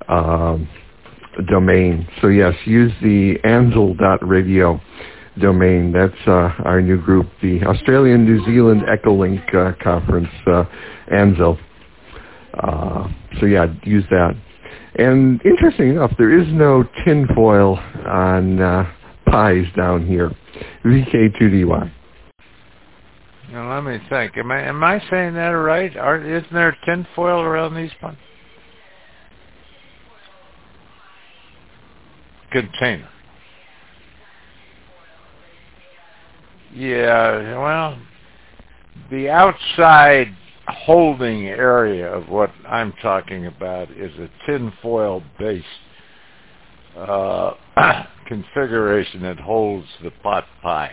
domain. So yes, use the Ansel.radio domain. That's our new group, the Australian New Zealand Echolink Conference, Ansel. So yeah, use that. And interesting enough, there is no tinfoil on pies down here. VK2DY.
Now let me think. Am I saying that right? Isn't there tinfoil around these pies? Container. Yeah, well, the outside holding area of what I'm talking about is a tinfoil-based configuration that holds the pot pie.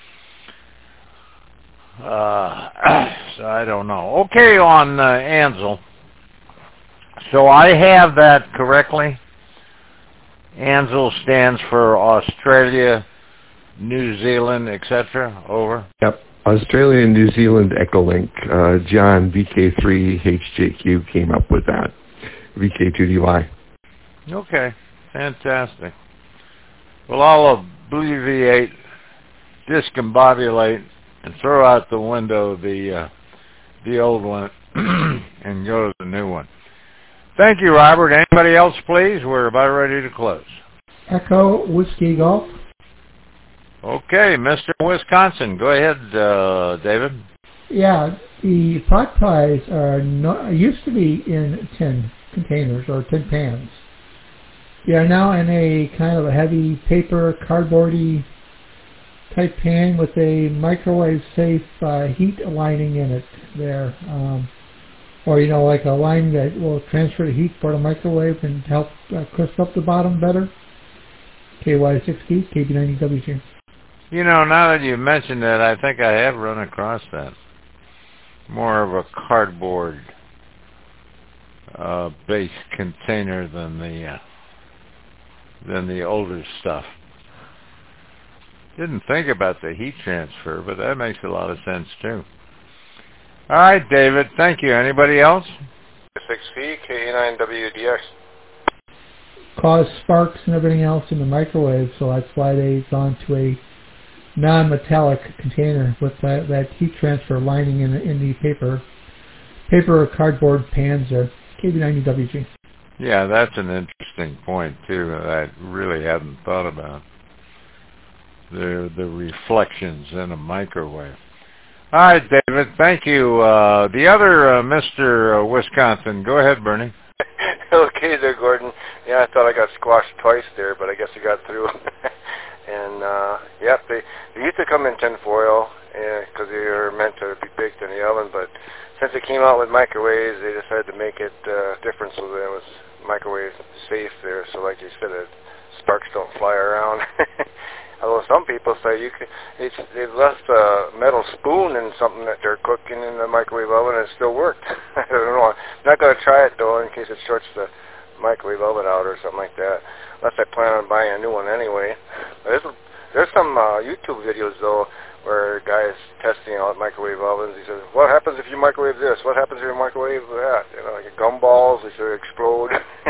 So I don't know. Okay, on Ansel. So I have that correctly. Ansel stands for Australia, New Zealand, etc. Over.
Yep. Australia and New Zealand Echolink. John, VK3HJQ, came up with that. VK2DY.
Okay. Fantastic. Well, I'll abbreviate, discombobulate, and throw out the window the old one and go to the new one. Thank you, Robert. Anybody else, please? We're about ready to close.
Echo Whiskey Golf.
Okay, Mr. Wisconsin. Go ahead, David.
Yeah, the pot pies used to be in tin containers or tin pans. They are now in a kind of a heavy paper, cardboardy type pan with a microwave-safe heat lining in it there. Or, like a line that will transfer the heat for the microwave and help crisp up the bottom better. KY6D, KB90WG.
Now that you mentioned that, I think I have run across that. More of a cardboard base container than the older stuff. Didn't think about the heat transfer, but that makes a lot of sense too. All right, David. Thank you. Anybody else?
6V, KA9WDX.
Cause sparks and everything else in the microwave, so that's why they've gone to a non-metallic container with that heat transfer lining in the paper or cardboard pans there. KB90WG.
Yeah, that's an interesting point too that I really hadn't thought about. The reflections in a microwave. All right, David. Thank you. The other Mr. Wisconsin. Go ahead, Bernie.
Okay there, Gordon. Yeah, I thought I got squashed twice there, but I guess I got through. And, they used to come in tin foil because they were meant to be baked in the oven, but since they came out with microwaves, they decided to make it different so that it was microwave safe there. So like you said, it sparks don't fly around. Although some people say they've left a metal spoon in something that they're cooking in the microwave oven and it still worked. I don't know. I'm not going to try it though in case it shorts the microwave oven out or something like that. Unless I plan on buying a new one anyway. There's some YouTube videos though where guys testing out microwave ovens. He says, what happens if you microwave this? What happens if you microwave that? You know, like gumballs, they sort of explode.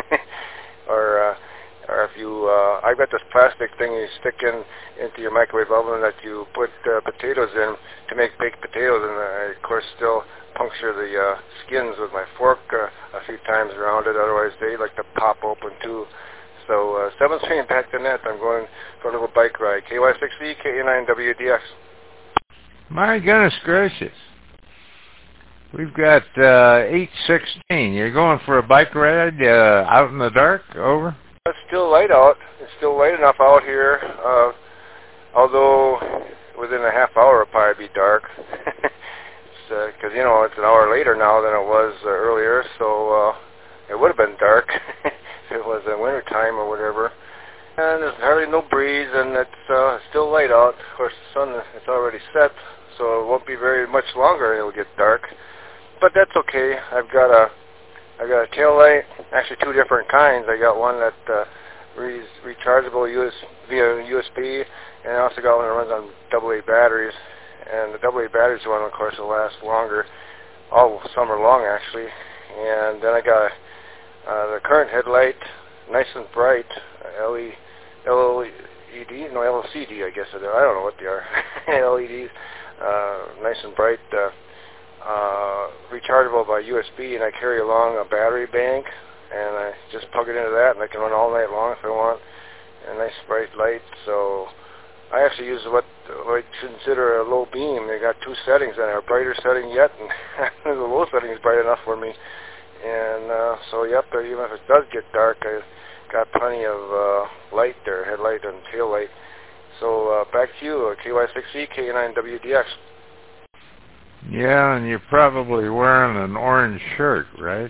Or if you, I've got this plastic thing you stick into your microwave oven that you put potatoes in to make baked potatoes, and I, of course, still puncture the skins with my fork a few times around it, otherwise they like to pop open too. So 7th Street back to net, I'm going for a little bike ride. KY6E, KA9WDX.
My goodness gracious. We've got 8:16. You're going for a bike ride out in the dark? Over?
It's still light out. It's still light enough out here, although within a half hour it'll probably be dark. Because, you know, it's an hour later now than it was earlier, so it would have been dark if it was in winter time or whatever. And there's hardly no breeze, and it's still light out. Of course, the sun is already set, so it won't be very much longer it'll get dark. But that's okay. I've got a tail light, actually two different kinds. I got one that rechargeable via USB, and I also got one that runs on AA batteries. And the AA batteries one, of course, will last longer, all summer long actually. And then I got the current headlight, nice and bright, LCD, I guess it is. I don't know what they are. LEDs, nice and bright. Rechargeable by USB, and I carry along a battery bank, and I just plug it into that, and I can run all night long if I want. A nice bright light. So I actually use what I consider a low beam. They got two settings, and a brighter setting yet, and the low setting is bright enough for me. And so yep, even if it does get dark, I got plenty of light there, headlight and tail light. So back to you, KY6E, K9WDX.
Yeah, and you're probably wearing an orange shirt, right?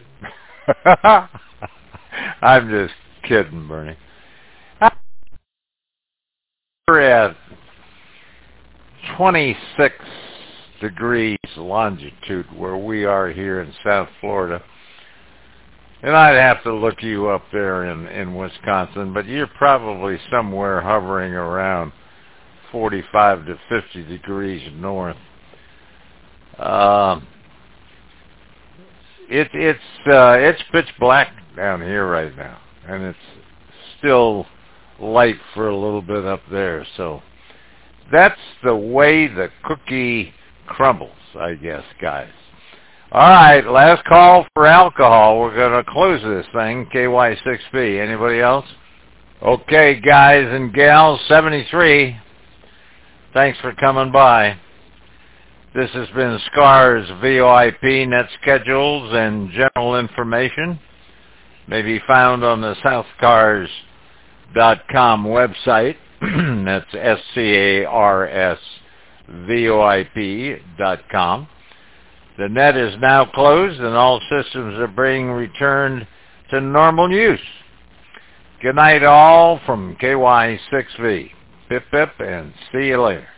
I'm just kidding, Bernie. We're at 26 degrees longitude where we are here in South Florida. And I'd have to look you up there in Wisconsin, but you're probably somewhere hovering around 45 to 50 degrees north. It's pitch black down here right now, and it's still light for a little bit up there. So that's the way the cookie crumbles, I guess, guys. All right, last call for alcohol. We're going to close this thing, KY6B. Anybody else? Okay, guys and gals, 73. Thanks for coming by. This has been SCAR's VOIP net schedules and general information. May be found on the southcars.com website. That's SCARSVOIP.com. The net is now closed and all systems are being returned to normal use. Good night all from KY6V. Pip pip and see you later.